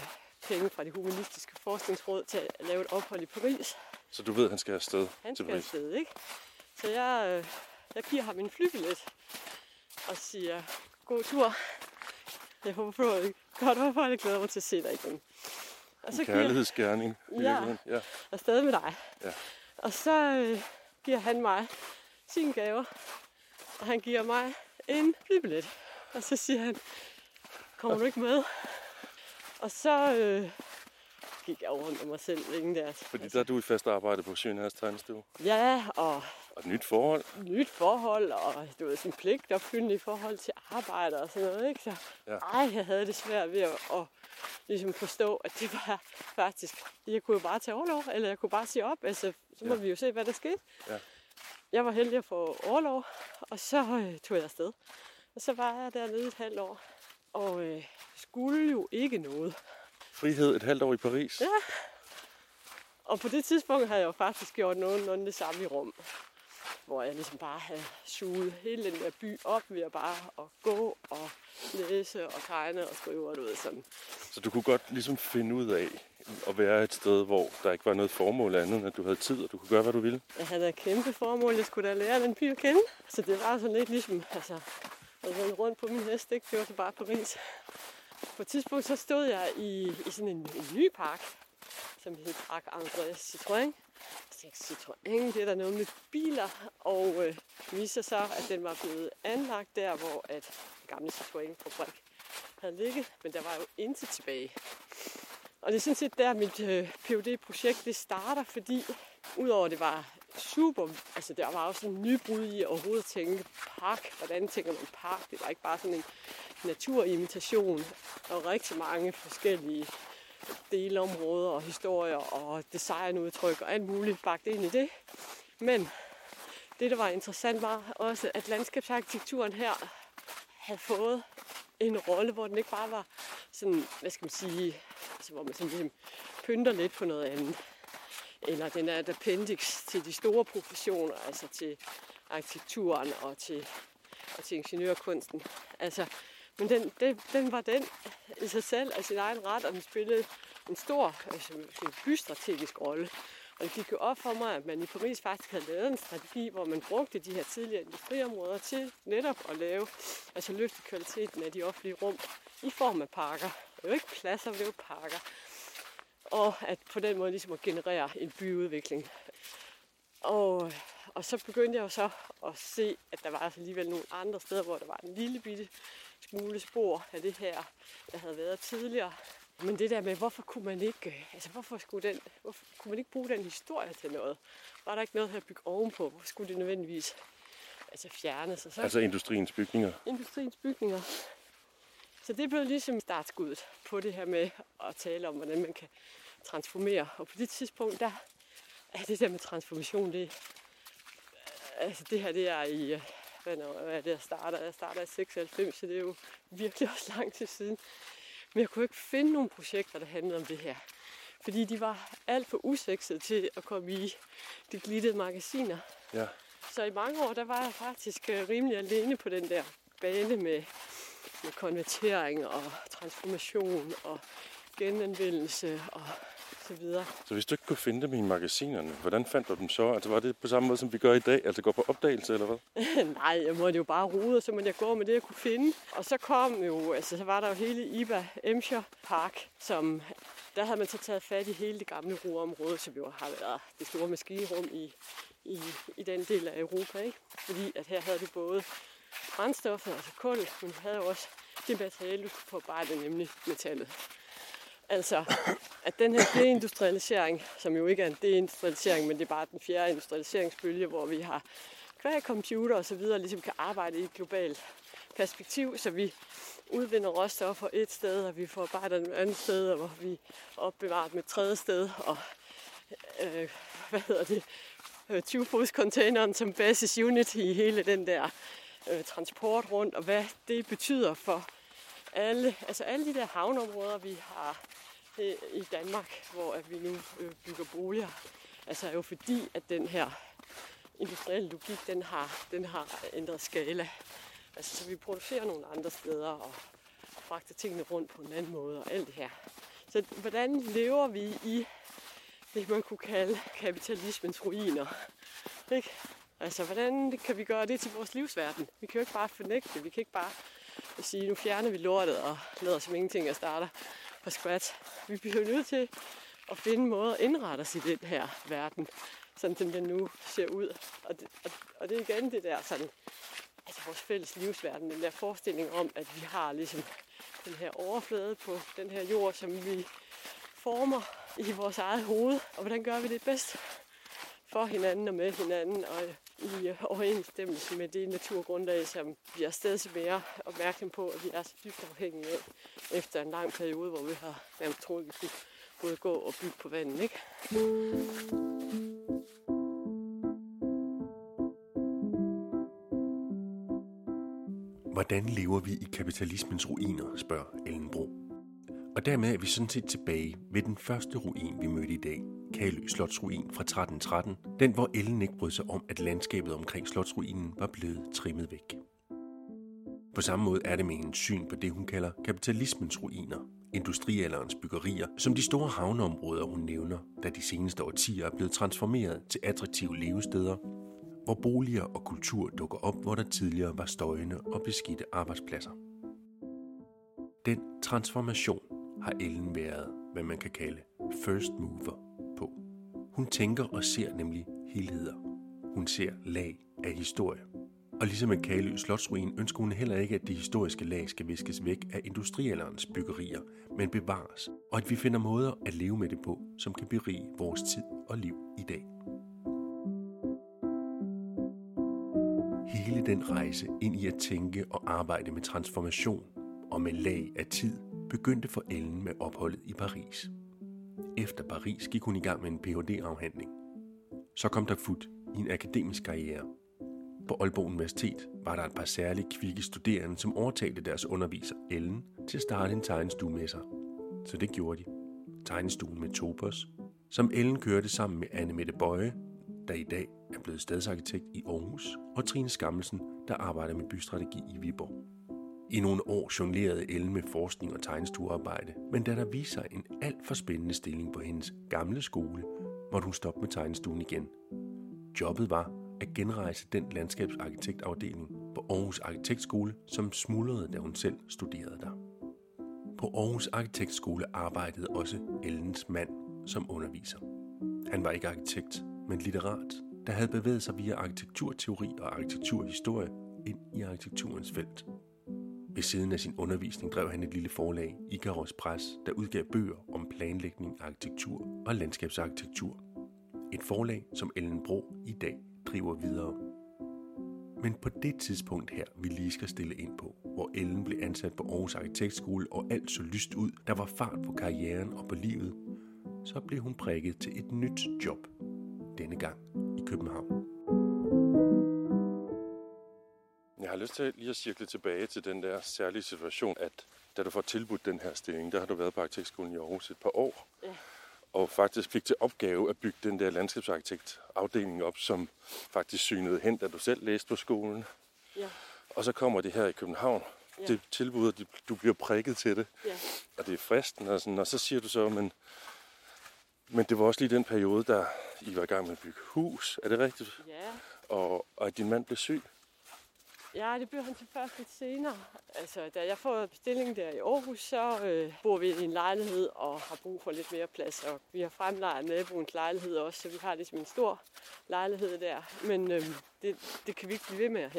penge fra det humanistiske forskningsråd til at lave et ophold i Paris. Så du ved, at han skal afsted Han til skal Paris? afsted, ikke? Så jeg giver ham en flybillet og siger, god tur. Jeg håber, du har det godt ophold, jeg glæder mig til at se dig igen. Og så Kærlighedsgerning. Ja. Afsted med dig. Ja. Og så giver han mig sine gaver, og han giver mig en flybillet. Og så siger han, kommer du ikke med? Og så gik jeg over med mig selv længe der. Fordi der er du i fast arbejde på Sjønærs tegnestue. Ja, og et nyt forhold. Nyt forhold, og det var sådan pligtopfyldende i forhold til arbejde og sådan noget, ikke? Så jeg havde det svært ved at ligesom forstå, at det var faktisk, jeg kunne jo bare tage overlov, eller jeg kunne bare sige op, altså så må vi jo se, hvad der skete. Ja. Jeg var heldig at få overlov, og så tog jeg afsted. Og så var jeg dernede et halvt år, og skulle jo ikke noget. Frihed et halvt år i Paris? Ja. Og på det tidspunkt havde jeg jo faktisk gjort nogenlunde det samme i Rom. Hvor jeg ligesom bare havde suget hele den der by op ved at bare at gå og læse og tegne og skrive og du ved sådan. Så du kunne godt ligesom finde ud af at være et sted, hvor der ikke var noget formål andet, end at du havde tid, og du kunne gøre, hvad du ville? Jeg havde et kæmpe formål. Jeg skulle da lære den by at kende. Så det var sådan lidt ligesom, altså rundt på min hest, ikke? Det var så bare Paris. På et tidspunkt så stod jeg i sådan en ny park, som hed Parc André Citroën. Citroën, det er der noget med biler, og viser så, at den var blevet anlagt der, hvor at den gamle Citroën-fabrik havde ligget, men der var jo intet tilbage. Og det er sådan set der, mit PhD-projekt det starter, fordi udover det var super, altså der var også en nybrud i at overhovedet tænke park. Hvordan tænker man park? Det var ikke bare sådan en naturimitation, og rigtig mange forskellige delområder og historier og designudtryk og alt muligt bagt ind i det. Men det, der var interessant, var også, at landskabsarkitekturen her havde fået en rolle, hvor den ikke bare var sådan, hvad skal man sige, altså hvor man sådan ligesom pynter lidt på noget andet. Eller den er et appendix til de store professioner, altså til arkitekturen og til ingeniørkunsten. Altså, men den var den i sig selv af sin egen ret, og den spillede en stor bystrategisk rolle. Og det gik jo op for mig, at man i Paris faktisk havde lavet en strategi, hvor man brugte de her tidligere industriområder til netop at lave, altså løfte kvaliteten af de offentlige rum i form af parker. Det er jo ikke pladser, det er jo parker. Og at på den måde ligesom at generere en byudvikling. Og så begyndte jeg jo så at se, at der var altså alligevel nogle andre steder, hvor der var en lille bitte smule spor af det her, der havde været tidligere. Men det der med, hvorfor kunne man ikke bruge den historie til noget? Var der ikke noget her at bygge ovenpå? Hvorfor skulle det nødvendigvis fjernes? Så? Altså industriens bygninger? Industriens bygninger. Så det blev ligesom startskuddet på det her med at tale om, hvordan man kan transformere. Og på det tidspunkt, der er det der med transformation, det her det er i, hvad er det, jeg starter i 96, så det er jo virkelig også lang tid siden. Men jeg kunne ikke finde nogle projekter, der handlede om det her. Fordi de var alt for usexede til at komme i de glittede magasiner. Ja. Så i mange år, der var jeg faktisk rimelig alene på den der bane med konvertering og transformation og genanvendelse og så videre. Så hvis du ikke kunne finde dem i magasinerne, hvordan fandt du dem så? Altså var det på samme måde, som vi gør i dag? Altså gå på opdagelse, eller hvad? Nej, jeg måtte jo bare rode, og så måtte jeg gå med det, jeg kunne finde. Og så kom jo, så var der jo hele Iba Emscher Park, som der havde man så taget fat i hele det gamle ruområde, som jo har været det store maskinrum i den del af Europa, ikke? Fordi at her havde du både brændstoffet, altså kul, men du havde også det materiale, du kunne forarbejde, nemlig metallet. Altså, at den her deindustrialisering, som jo ikke er en deindustrialisering, men det er bare den fjerde industrialiseringsbølge, hvor vi har kvæg computer og så videre, ligesom kan arbejde i et globalt perspektiv, så vi udvinder råstoffer et sted, og vi forarbejder dem et andet sted, og hvor vi opbevarer dem et tredje sted, og 20-fods-containeren som basis unit i hele den der transport rundt, og hvad det betyder for alle de der havneområder, vi har i Danmark, hvor vi nu bygger boliger. Altså er jo fordi, at den her industrielle logik, den har ændret skala. Altså så vi producerer nogle andre steder og fragter tingene rundt på en anden måde og alt det her. Så hvordan lever vi i det, man kunne kalde kapitalismens ruiner? Ikke? Altså, hvordan kan vi gøre det til vores livsverden? Vi kan jo ikke bare fornægte det. Vi kan ikke bare sige, nu fjerner vi lortet og lader som ingenting og starter fra scratch. Vi bliver jo nødt til at finde en måde at indrette os i den her verden, sådan som den nu ser ud. Og det er igen det der sådan, altså vores fælles livsverden, den der forestilling om, at vi har ligesom den her overflade på den her jord, som vi former i vores eget hoved. Og hvordan gør vi det bedst for hinanden og med hinanden, og i overensstemmelse med det naturgrundlag, som vi er stadig mere opmærksom på, at vi er så dybt afhængige af, efter en lang periode, hvor vi har nærmest troet, at vi kunne både gå og bygge på vandet, ikke? Hvordan lever vi i kapitalismens ruiner, spørger Ellen Bro. Og dermed er vi sådan set tilbage ved den første ruin, vi mødte i dag, Kalø Slotsruin fra 1313, den hvor Ellen ikke brød sig om, at landskabet omkring slotsruinen var blevet trimmet væk. På samme måde er det med hendes syn på det, hun kalder kapitalismens ruiner, industrialderens byggerier, som de store havneområder, hun nævner, da de seneste årtier er blevet transformeret til attraktive levesteder, hvor boliger og kultur dukker op, hvor der tidligere var støjende og beskidte arbejdspladser. Den transformation har Ellen været, hvad man kan kalde first mover på. Hun tænker og ser nemlig helheder. Hun ser lag af historie. Og ligesom med Kalø Slotsruin ønsker hun heller ikke, at de historiske lag skal viskes væk af industrialderens byggerier, men bevares, og at vi finder måder at leve med det på, som kan berige vores tid og liv i dag. Hele den rejse ind i at tænke og arbejde med transformation og med lag af tid begyndte for Ellen med opholdet i Paris. Efter Paris gik hun i gang med en Ph.D.-afhandling. Så kom der fut i en akademisk karriere. På Aalborg Universitet var der et par særligt kvikke studerende, som overtalte deres underviser Ellen til at starte en tegnestue med sig. Så det gjorde de. Tegnestuen med Topos, som Ellen kørte sammen med Anne Mette Bøje, der i dag er blevet stadsarkitekt i Aarhus, og Trine Skammelsen, der arbejder med bystrategi i Viborg. I nogle år jonglerede Ellen med forskning og tegnestuearbejde, men da der viste sig en alt for spændende stilling på hendes gamle skole, måtte hun stoppe med tegnestuen igen. Jobbet var at genrejse den landskabsarkitektafdeling på Aarhus Arkitektskole, som smuldrede, da hun selv studerede der. På Aarhus Arkitektskole arbejdede også Ellens mand som underviser. Han var ikke arkitekt, men litterat, der havde bevæget sig via arkitekturteori og arkitekturhistorie ind i arkitekturens felt. Ved siden af sin undervisning drev han et lille forlag, Ikaros Press, der udgav bøger om planlægning, arkitektur og landskabsarkitektur. Et forlag, som Ellen Bro i dag driver videre. Men på det tidspunkt her, vi lige skal stille ind på, hvor Ellen blev ansat på Aarhus Arkitektskole og alt så lyst ud, der var fart på karrieren og på livet, så blev hun prikket til et nyt job. Denne gang i København. Jeg har lyst til lige at cirkle tilbage til den der særlige situation, at da du får tilbudt den her stilling, der har du været på Arkitektskolen i Aarhus et par år, og faktisk fik til opgave at bygge den der landskabsarkitektafdeling op, som faktisk synede hen, da du selv læste på skolen. Ja. Og så kommer det her i København. Ja. Det tilbud, at du bliver prikket til det, Ja. og det er fristen, og så siger du så, men det var også lige den periode, der I var i gang med at bygge hus. Er det rigtigt? Ja. Og at din mand blev syg? Ja, det blev han til først lidt senere. Altså, da jeg får bestillingen der i Aarhus, så bor vi i en lejlighed og har brug for lidt mere plads. Og vi har fremlejet naboens lejlighed også, så vi har ligesom en stor lejlighed der. Men det kan vi ikke blive ved med at have.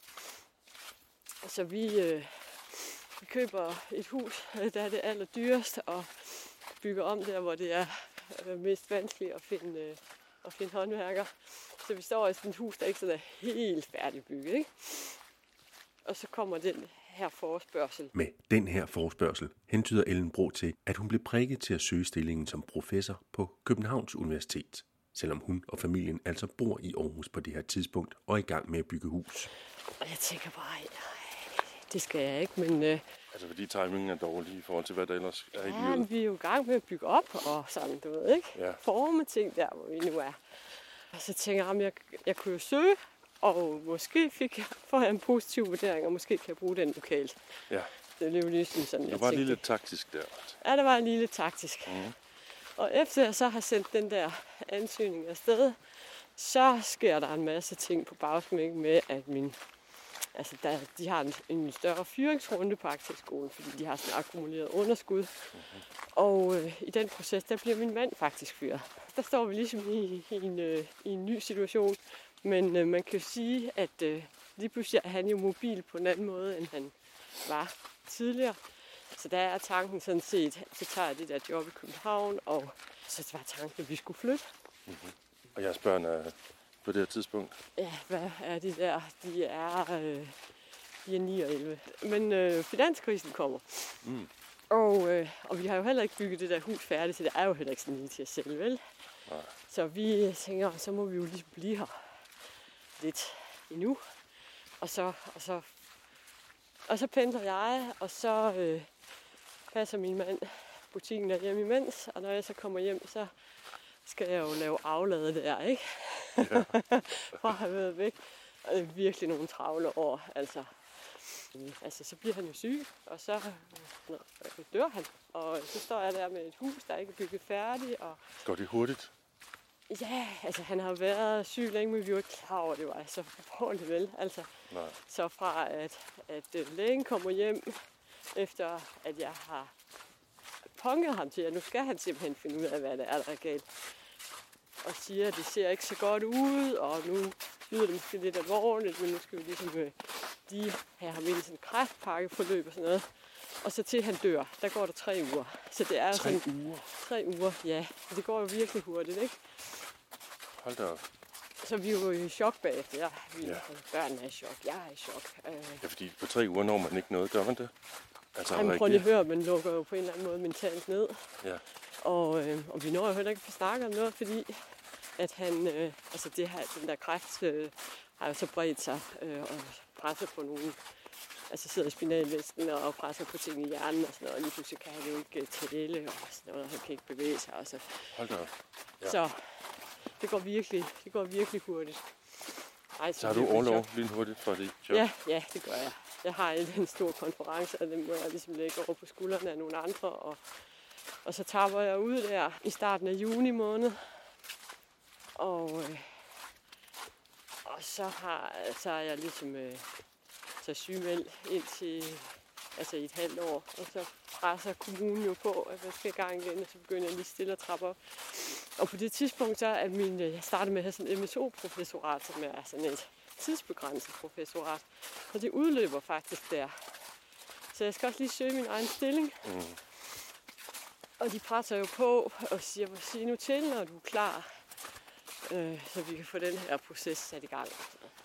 Så vi køber et hus, der er det allerdyrest, og bygger om der, hvor det er mest vanskeligt at finde håndværker. Så vi står i sådan et hus, der ikke sådan er helt færdigbygget, ikke? Og så kommer den her forespørgsel. Med den her forespørgsel hentyder Ellen Bro til, at hun blev prikket til at søge stillingen som professor på Københavns Universitet, selvom hun og familien altså bor i Aarhus på det her tidspunkt og er i gang med at bygge hus. Og jeg tænker bare, det skal jeg ikke, men... Altså fordi timingen er dårlig i forhold til, hvad der ellers er i Ja, livet. vi er jo i gang med at bygge op og sådan, du ved, ikke? Ja. Forme ting der, hvor vi nu er. Og så tænker jeg, jeg kunne jo søge, og måske får jeg en positiv vurdering, og måske kan jeg bruge den lokalt. Ja. Det blev ligesom sådan, Det var lige lidt taktisk der. Ja, det var lige lidt taktisk. Mhm. Og efter jeg så har sendt den der ansøgning afsted, så sker der en masse ting på bagsmækken med, at de har en større fyringsrunde på Aktivskolen, fordi de har sådan akkumuleret underskud. Mhm. Og i den proces, der bliver min mand faktisk fyret. Der står vi ligesom i en ny situation, men man kan jo sige, at lige pludselig er han jo mobil på en anden måde, end han var tidligere. Så der er tanken sådan set, så tager jeg det der job i København, og så var tanken, at vi skulle flytte. Mm-hmm. Og jeres børn er på det her tidspunkt? Ja, hvad er de der? De er 9 og 11. Men finanskrisen kommer. Mm. Og vi har jo heller ikke bygget det der hus færdigt, så det er jo heller ikke sådan lige til at sælge, vel? Nej. Så vi tænker, så må vi jo ligesom blive her lidt endnu. Og så pendler jeg, og så passer min mand butikken derhjemme imens. Og når jeg så kommer hjem, så skal jeg jo lave aflade der, ikke? Ja. For at have været væk. Og det er virkelig nogle travle år, altså. Så bliver han jo syg, og så dør han. Og så står jeg der med et hus, der ikke er bygget færdigt. Og Går det hurtigt? ja, altså han har været syg længe, men vi var ikke klar over, at det var så alvorligt, vel? Altså, Nej. så fra at lægen kommer hjem, efter at jeg har punket ham til, at nu skal han simpelthen finde ud af, hvad det er, der er galt. Og siger, at det ser ikke så godt ud, og nu lyder det måske lidt alvorligt, men nu skal vi ligesom lige have ham ind i sådan en kræftpakkeforløb og sådan noget. Og så til han dør, der går der 3 uger. Så det er 3 uger? 3 uger, ja. Det går jo virkelig hurtigt, ikke? Hold da op. Så vi er jo i chok bagefter. Ja. Børnene er i chok, jeg er i chok. Ja, fordi på 3 uger når man ikke noget, gør man det? Altså, Jamen, prøv lige at høre, man lukker jo på en eller anden måde mentalt ned. Ja. Og vi når jo heller ikke at få snakket om noget, fordi at han, det her, den der kræft har jo så bredt sig og presset på nogen. Altså sidder i spinalvæsken og presser på ting i hjernen og sådan noget, og lige pludselig kan han jo ikke tælle og sådan noget, og han kan ikke bevæge sig. Og så. Hold da op. Ja. Så det går virkelig hurtigt. Ej, Så har du overlov lige hurtigt for dit job? Ja, det gør jeg. Jeg har en stor konference, og den må jeg ligesom lægge over på skuldrene af nogle andre. Og så tapper jeg ud der i starten af juni måned. Og så er jeg ligesom så sygemeldt indtil i et halvt år. Og så presser kommunen jo på, at jeg skal i gang igen, og så begynder jeg lige stille at trappe op. Og på det tidspunkt så er jeg startede med at have sådan et MSO-professorat, som er sådan et tidsbegrænset professorat. Og det udløber faktisk der. Så jeg skal også lige søge min egen stilling. Mm. Og de presser jo på og siger, sig nu til, når du er klar, så vi kan få den her proces sat i gang.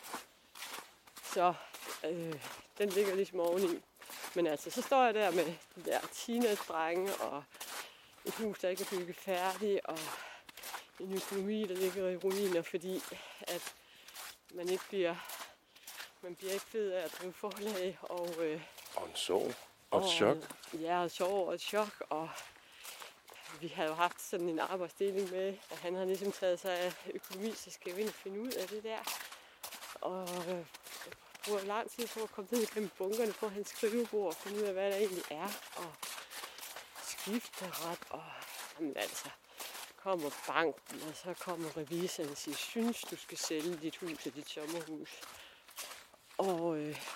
Så den ligger ligesom oveni. Men altså, så står jeg der med de der teenage-drenge og et hus, der ikke er bygget færdigt, og en økonomi, der ligger i ruiner, fordi at man bliver ikke fed af at drive forlag. Og en sorg og et chok. Ja, et sorg og et chok. Og vi har jo haft sådan en arbejdsdeling med, at han har ligesom taget sig af økonomi, så skal vi ind og finde ud af det der. Og bruger lang tid på at komme ned igennem bunkerne på hans skrivebord og finde ud af, hvad der egentlig er. Og skifteret, og jamen altså, kommer banken, og så kommer revisoren og siger, synes du skal sælge dit hus og dit sommerhus. Og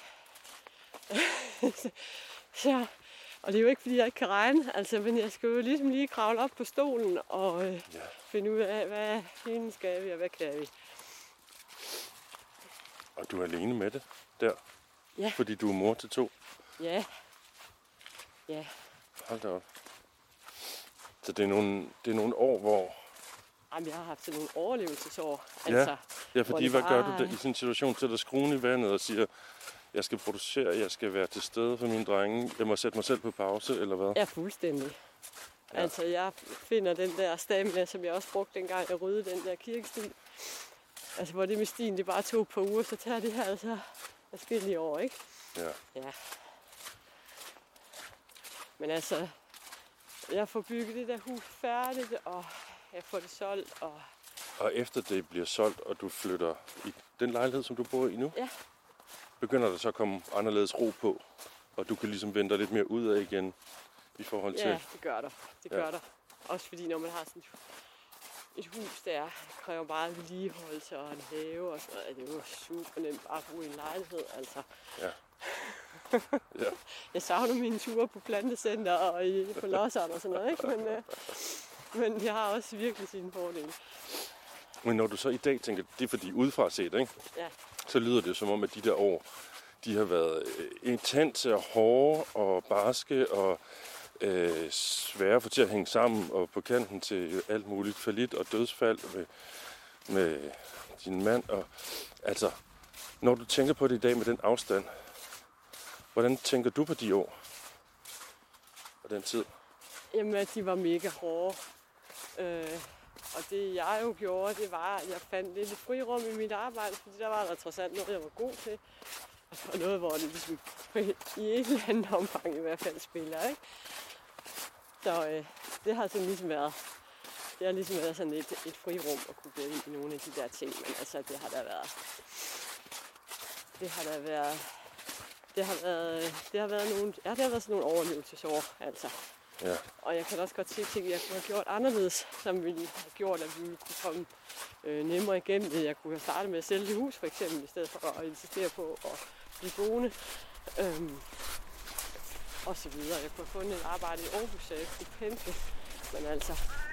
og det er jo ikke, fordi jeg ikke kan regne, altså, men jeg skal jo ligesom lige kravle op på stolen og finde ud af, hvad fanden skal vi, og hvad kan vi. Og du er alene med det der? Ja. Fordi du er mor til 2? Ja. Hold da op. Så det er nogle år, hvor... Jamen, jeg har haft sådan nogle overlevelsesår. Ja, fordi hvad gør du der i sådan en situation? Sætter skruen i vandet og siger, jeg skal producere, jeg skal være til stede for mine drenge, jeg må sætte mig selv på pause, eller hvad? Ja, fuldstændig. Ja. Altså, jeg finder den der stamina, som jeg også brugte dengang, jeg ryddede den der kirkesti. Altså, hvor det med stien, det bare tog et par uger, så tager det her altså forskellige år, ikke? Ja. Men altså, jeg får bygget det der hus færdigt, og jeg får det solgt, Og efter det bliver solgt, og du flytter i den lejlighed, som du bor i nu? Ja. Begynder der så at komme anderledes ro på? Og du kan ligesom vende dig lidt mere ud af igen i forhold til... Ja, det gør der. Det gør der. Også fordi når man har sådan et hus, der kræver meget vedligeholdelse og en have og sådan noget, det er jo super nemt bare at bruge i en lejlighed, altså. Ja. Ja. Jeg savner mine ture på plantecenter og på losseren og sådan noget, ikke? Men jeg har også virkelig sine fordele. Men når du så i dag tænker, det er fordi udefra set, ikke? Ja. Så lyder det som om, at de der år, de har været intense og hårde og barske og svære for til at hænge sammen og på kanten til alt muligt fallit og dødsfald med din mand. Og, altså, når du tænker på det i dag med den afstand, hvordan tænker du på de år og den tid? Jamen, at de var mega hårde. Og det jeg jo gjorde, det var, at jeg fandt lidt et frirum i mit arbejde, fordi der var der trods alt noget, jeg var god til. Og så noget, hvor det ligesom i et eller andet omfang i hvert fald spiller, ikke? Så det har sådan ligesom været, sådan et frirum at kunne gå ind i nogle af de der ting, men altså det har været sådan nogle overlevelsesår, altså. Ja. Og jeg kan også godt se ting, jeg kunne have gjort anderledes, som ville have gjort, at vi ville kunne komme nemmere igennem. Jeg kunne have startet med at sælge det hus, for eksempel, i stedet for at insistere på at blive boende. Og så videre. Jeg kunne have fundet et arbejde i Aarhus, så jeg kunne pendle. Men altså...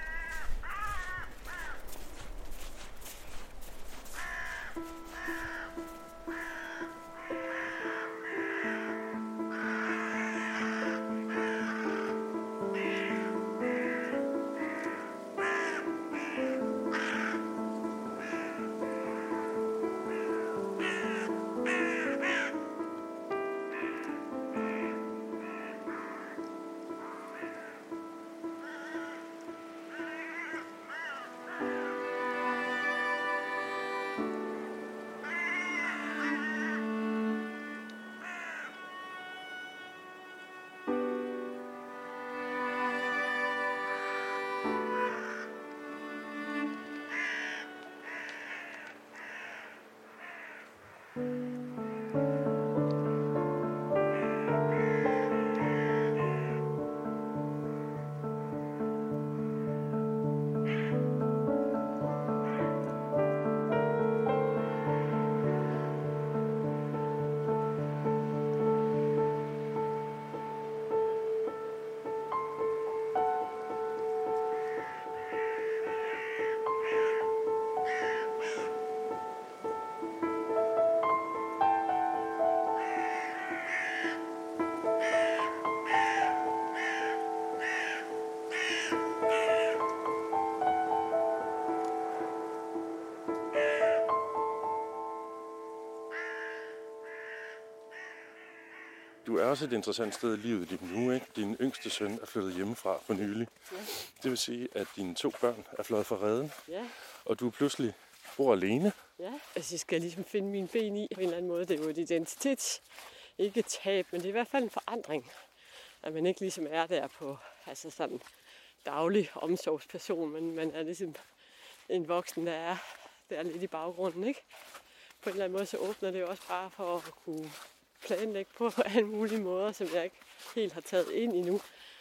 Du er også et interessant sted i livet dit nu, ikke? Din yngste søn er flyttet hjemmefra for nylig. Ja. Det vil sige, at dine 2 børn er fløjet fra reden, Ja. og du pludselig bor alene. Ja, altså jeg skal ligesom finde mine ben i på en eller anden måde. Det er jo et identitets, ikke et tab, men det er i hvert fald en forandring. At man ikke ligesom er der på altså sådan daglig omsorgsperson, men man er ligesom en voksen, der er lidt i baggrunden, ikke? På en eller anden måde så åbner det jo også bare for at kunne planlægge på alle mulige måder, som jeg ikke helt har taget ind endnu.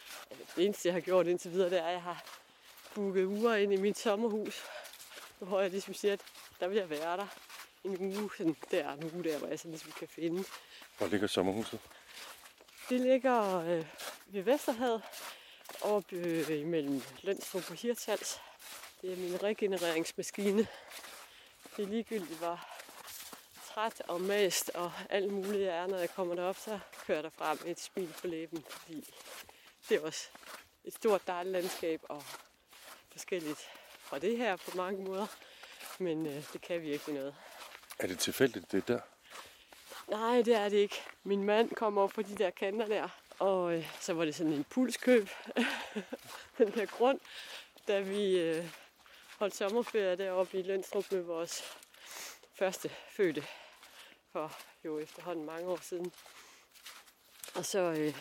Det eneste, jeg har gjort indtil videre, det er, at jeg har booket uger ind i mit sommerhus, hvor jeg ligesom siger, at der vil jeg være der en uge, sådan en uge der, hvor jeg sådan ligesom kan finde. Hvor ligger sommerhuset? Det ligger ved Vesterhavet, oppe imellem Lønstrup og Hirtshals. Det er min regenereringsmaskine. Det er ligegyldigt, hvor træt og mast og alt muligt er, når jeg kommer derop, så kører jeg derfra med et smil på læben, fordi det er også et stort dejligt landskab og forskelligt fra det her på mange måder, men det kan virkelig noget. Er det tilfældigt, det er der? Nej, det er det ikke. Min mand kom op på de der kanter der, og så var det sådan en impulskøb, den der grund, da vi holdt sommerferie deroppe i Lønstrup med vores første fødte for jo efterhånden mange år siden. Og så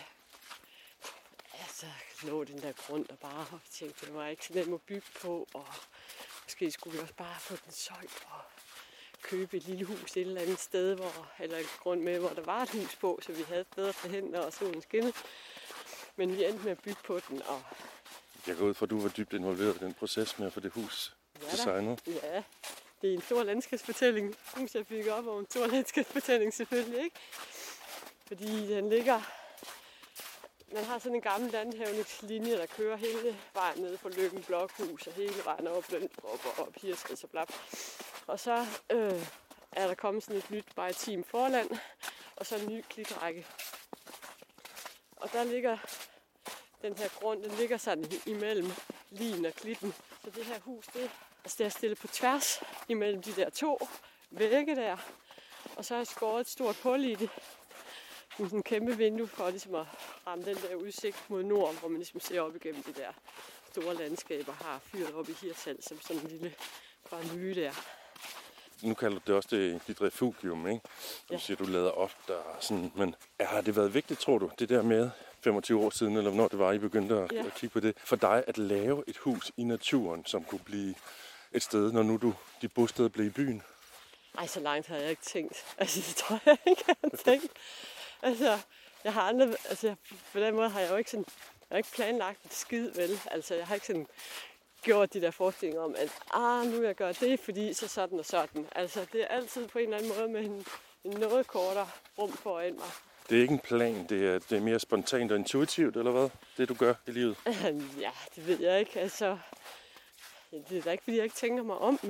lå den der grund og bare tænkte, det var ikke så nemt at bygge på, og måske skulle vi også bare få den solgt og købe et lille hus et eller andet sted, eller en grund med, hvor der var et hus på, så vi havde bedre forhen, og solen skinnede. Men vi endte med at bygge på den. Og Jeg går ud fra, at du var dybt involveret i den proces med at få det hus designet. Ja, det er en stor landskabsfortælling. Huset er bygget op over en stor landskabsfortælling selvfølgelig, ikke? Fordi den ligger... Man har sådan en gammel landhavningslinje, der kører hele vejen ned på Løkken Blokhus, og hele vejen over Bløndrup og Hirtshals og Blap. Og så er der kommet sådan et nyt maritim forland, og så en ny klitrække. Og der ligger den her grund, den ligger sådan imellem lien og klitten. Så det her hus, det er stillet på tværs imellem de der to vægge der. Og så er jeg skåret et stort hul i det. Med sådan en kæmpe vindue for ligesom at ramme den der udsigt mod nord, hvor man ligesom ser op igennem de der store landskaber, har fyret op i Hirtshals som sådan en lille paraply der. Nu kalder du det også dit refugium, ikke? Du siger, du lader op der sådan, men har det været vigtigt, tror du, det der med 25 år siden, eller hvornår det var, I begyndte at kigge på det, for dig at lave et hus i naturen, som kunne blive et sted, når nu dit bosted blev i byen? Ej, så langt har jeg ikke tænkt. Altså, det tror jeg ikke, jeg har tænkt. Altså, jeg har aldrig, på den måde har jeg jo ikke sådan, jeg har ikke planlagt et skid, vel? Altså, jeg har ikke sådan gjort de der forestillinger om, at nu vil jeg gøre det, fordi så sådan og sådan. Altså, det er altid på en eller anden måde med en noget kortere rum foran mig. Det er ikke en plan, det er mere spontant og intuitivt, eller hvad? Det du gør i livet? Ja, det ved jeg ikke. Altså, det er da ikke, fordi jeg ikke tænker mig om,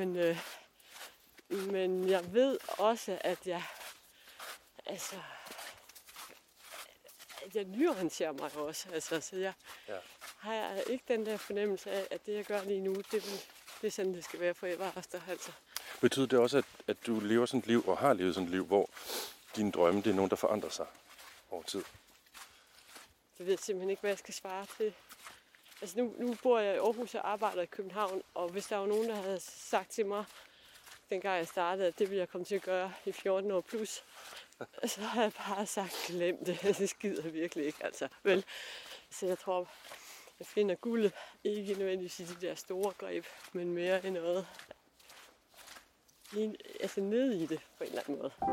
men jeg ved også, at jeg nyorienterer mig også. Altså, så jeg har ikke den der fornemmelse af, at det, jeg gør lige nu, det er sådan, det skal være forever efter. Altså. Betyder det også, at du lever sådan et liv, og har levet sådan et liv, hvor dine drømme, det er nogen, der forandrer sig over tid? Jeg ved simpelthen ikke, hvad jeg skal svare til. Altså, nu bor jeg i Aarhus og arbejder i København, og hvis der var nogen, der havde sagt til mig, dengang jeg startede, at det ville jeg komme til at gøre i 14 år plus, så har jeg bare sagt, glem det. Det skider jeg virkelig ikke, altså. Vel? Så jeg tror, jeg finder guldet ikke nødvendigvis i de der store greb, men mere i noget. Altså ned i det på en eller anden måde.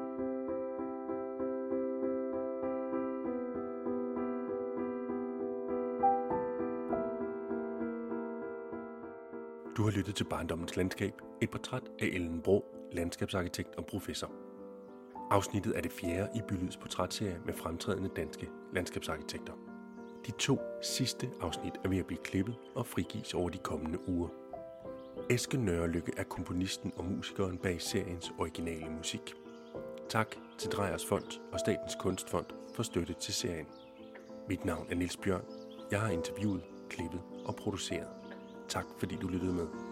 Du har lyttet til Barndommens Landskab, et portræt af Ellen Braa, landskabsarkitekt og professor. Afsnittet er det 4. i Bylyds portrætserie med fremtrædende danske landskabsarkitekter. De 2 sidste afsnit er ved at blive klippet og frigives over de kommende uger. Eske Nørrelykke er komponisten og musikeren bag seriens originale musik. Tak til Drejers Fond og Statens Kunstfond for støtte til serien. Mit navn er Niels Bjørn. Jeg har interviewet, klippet og produceret. Tak fordi du lyttede med.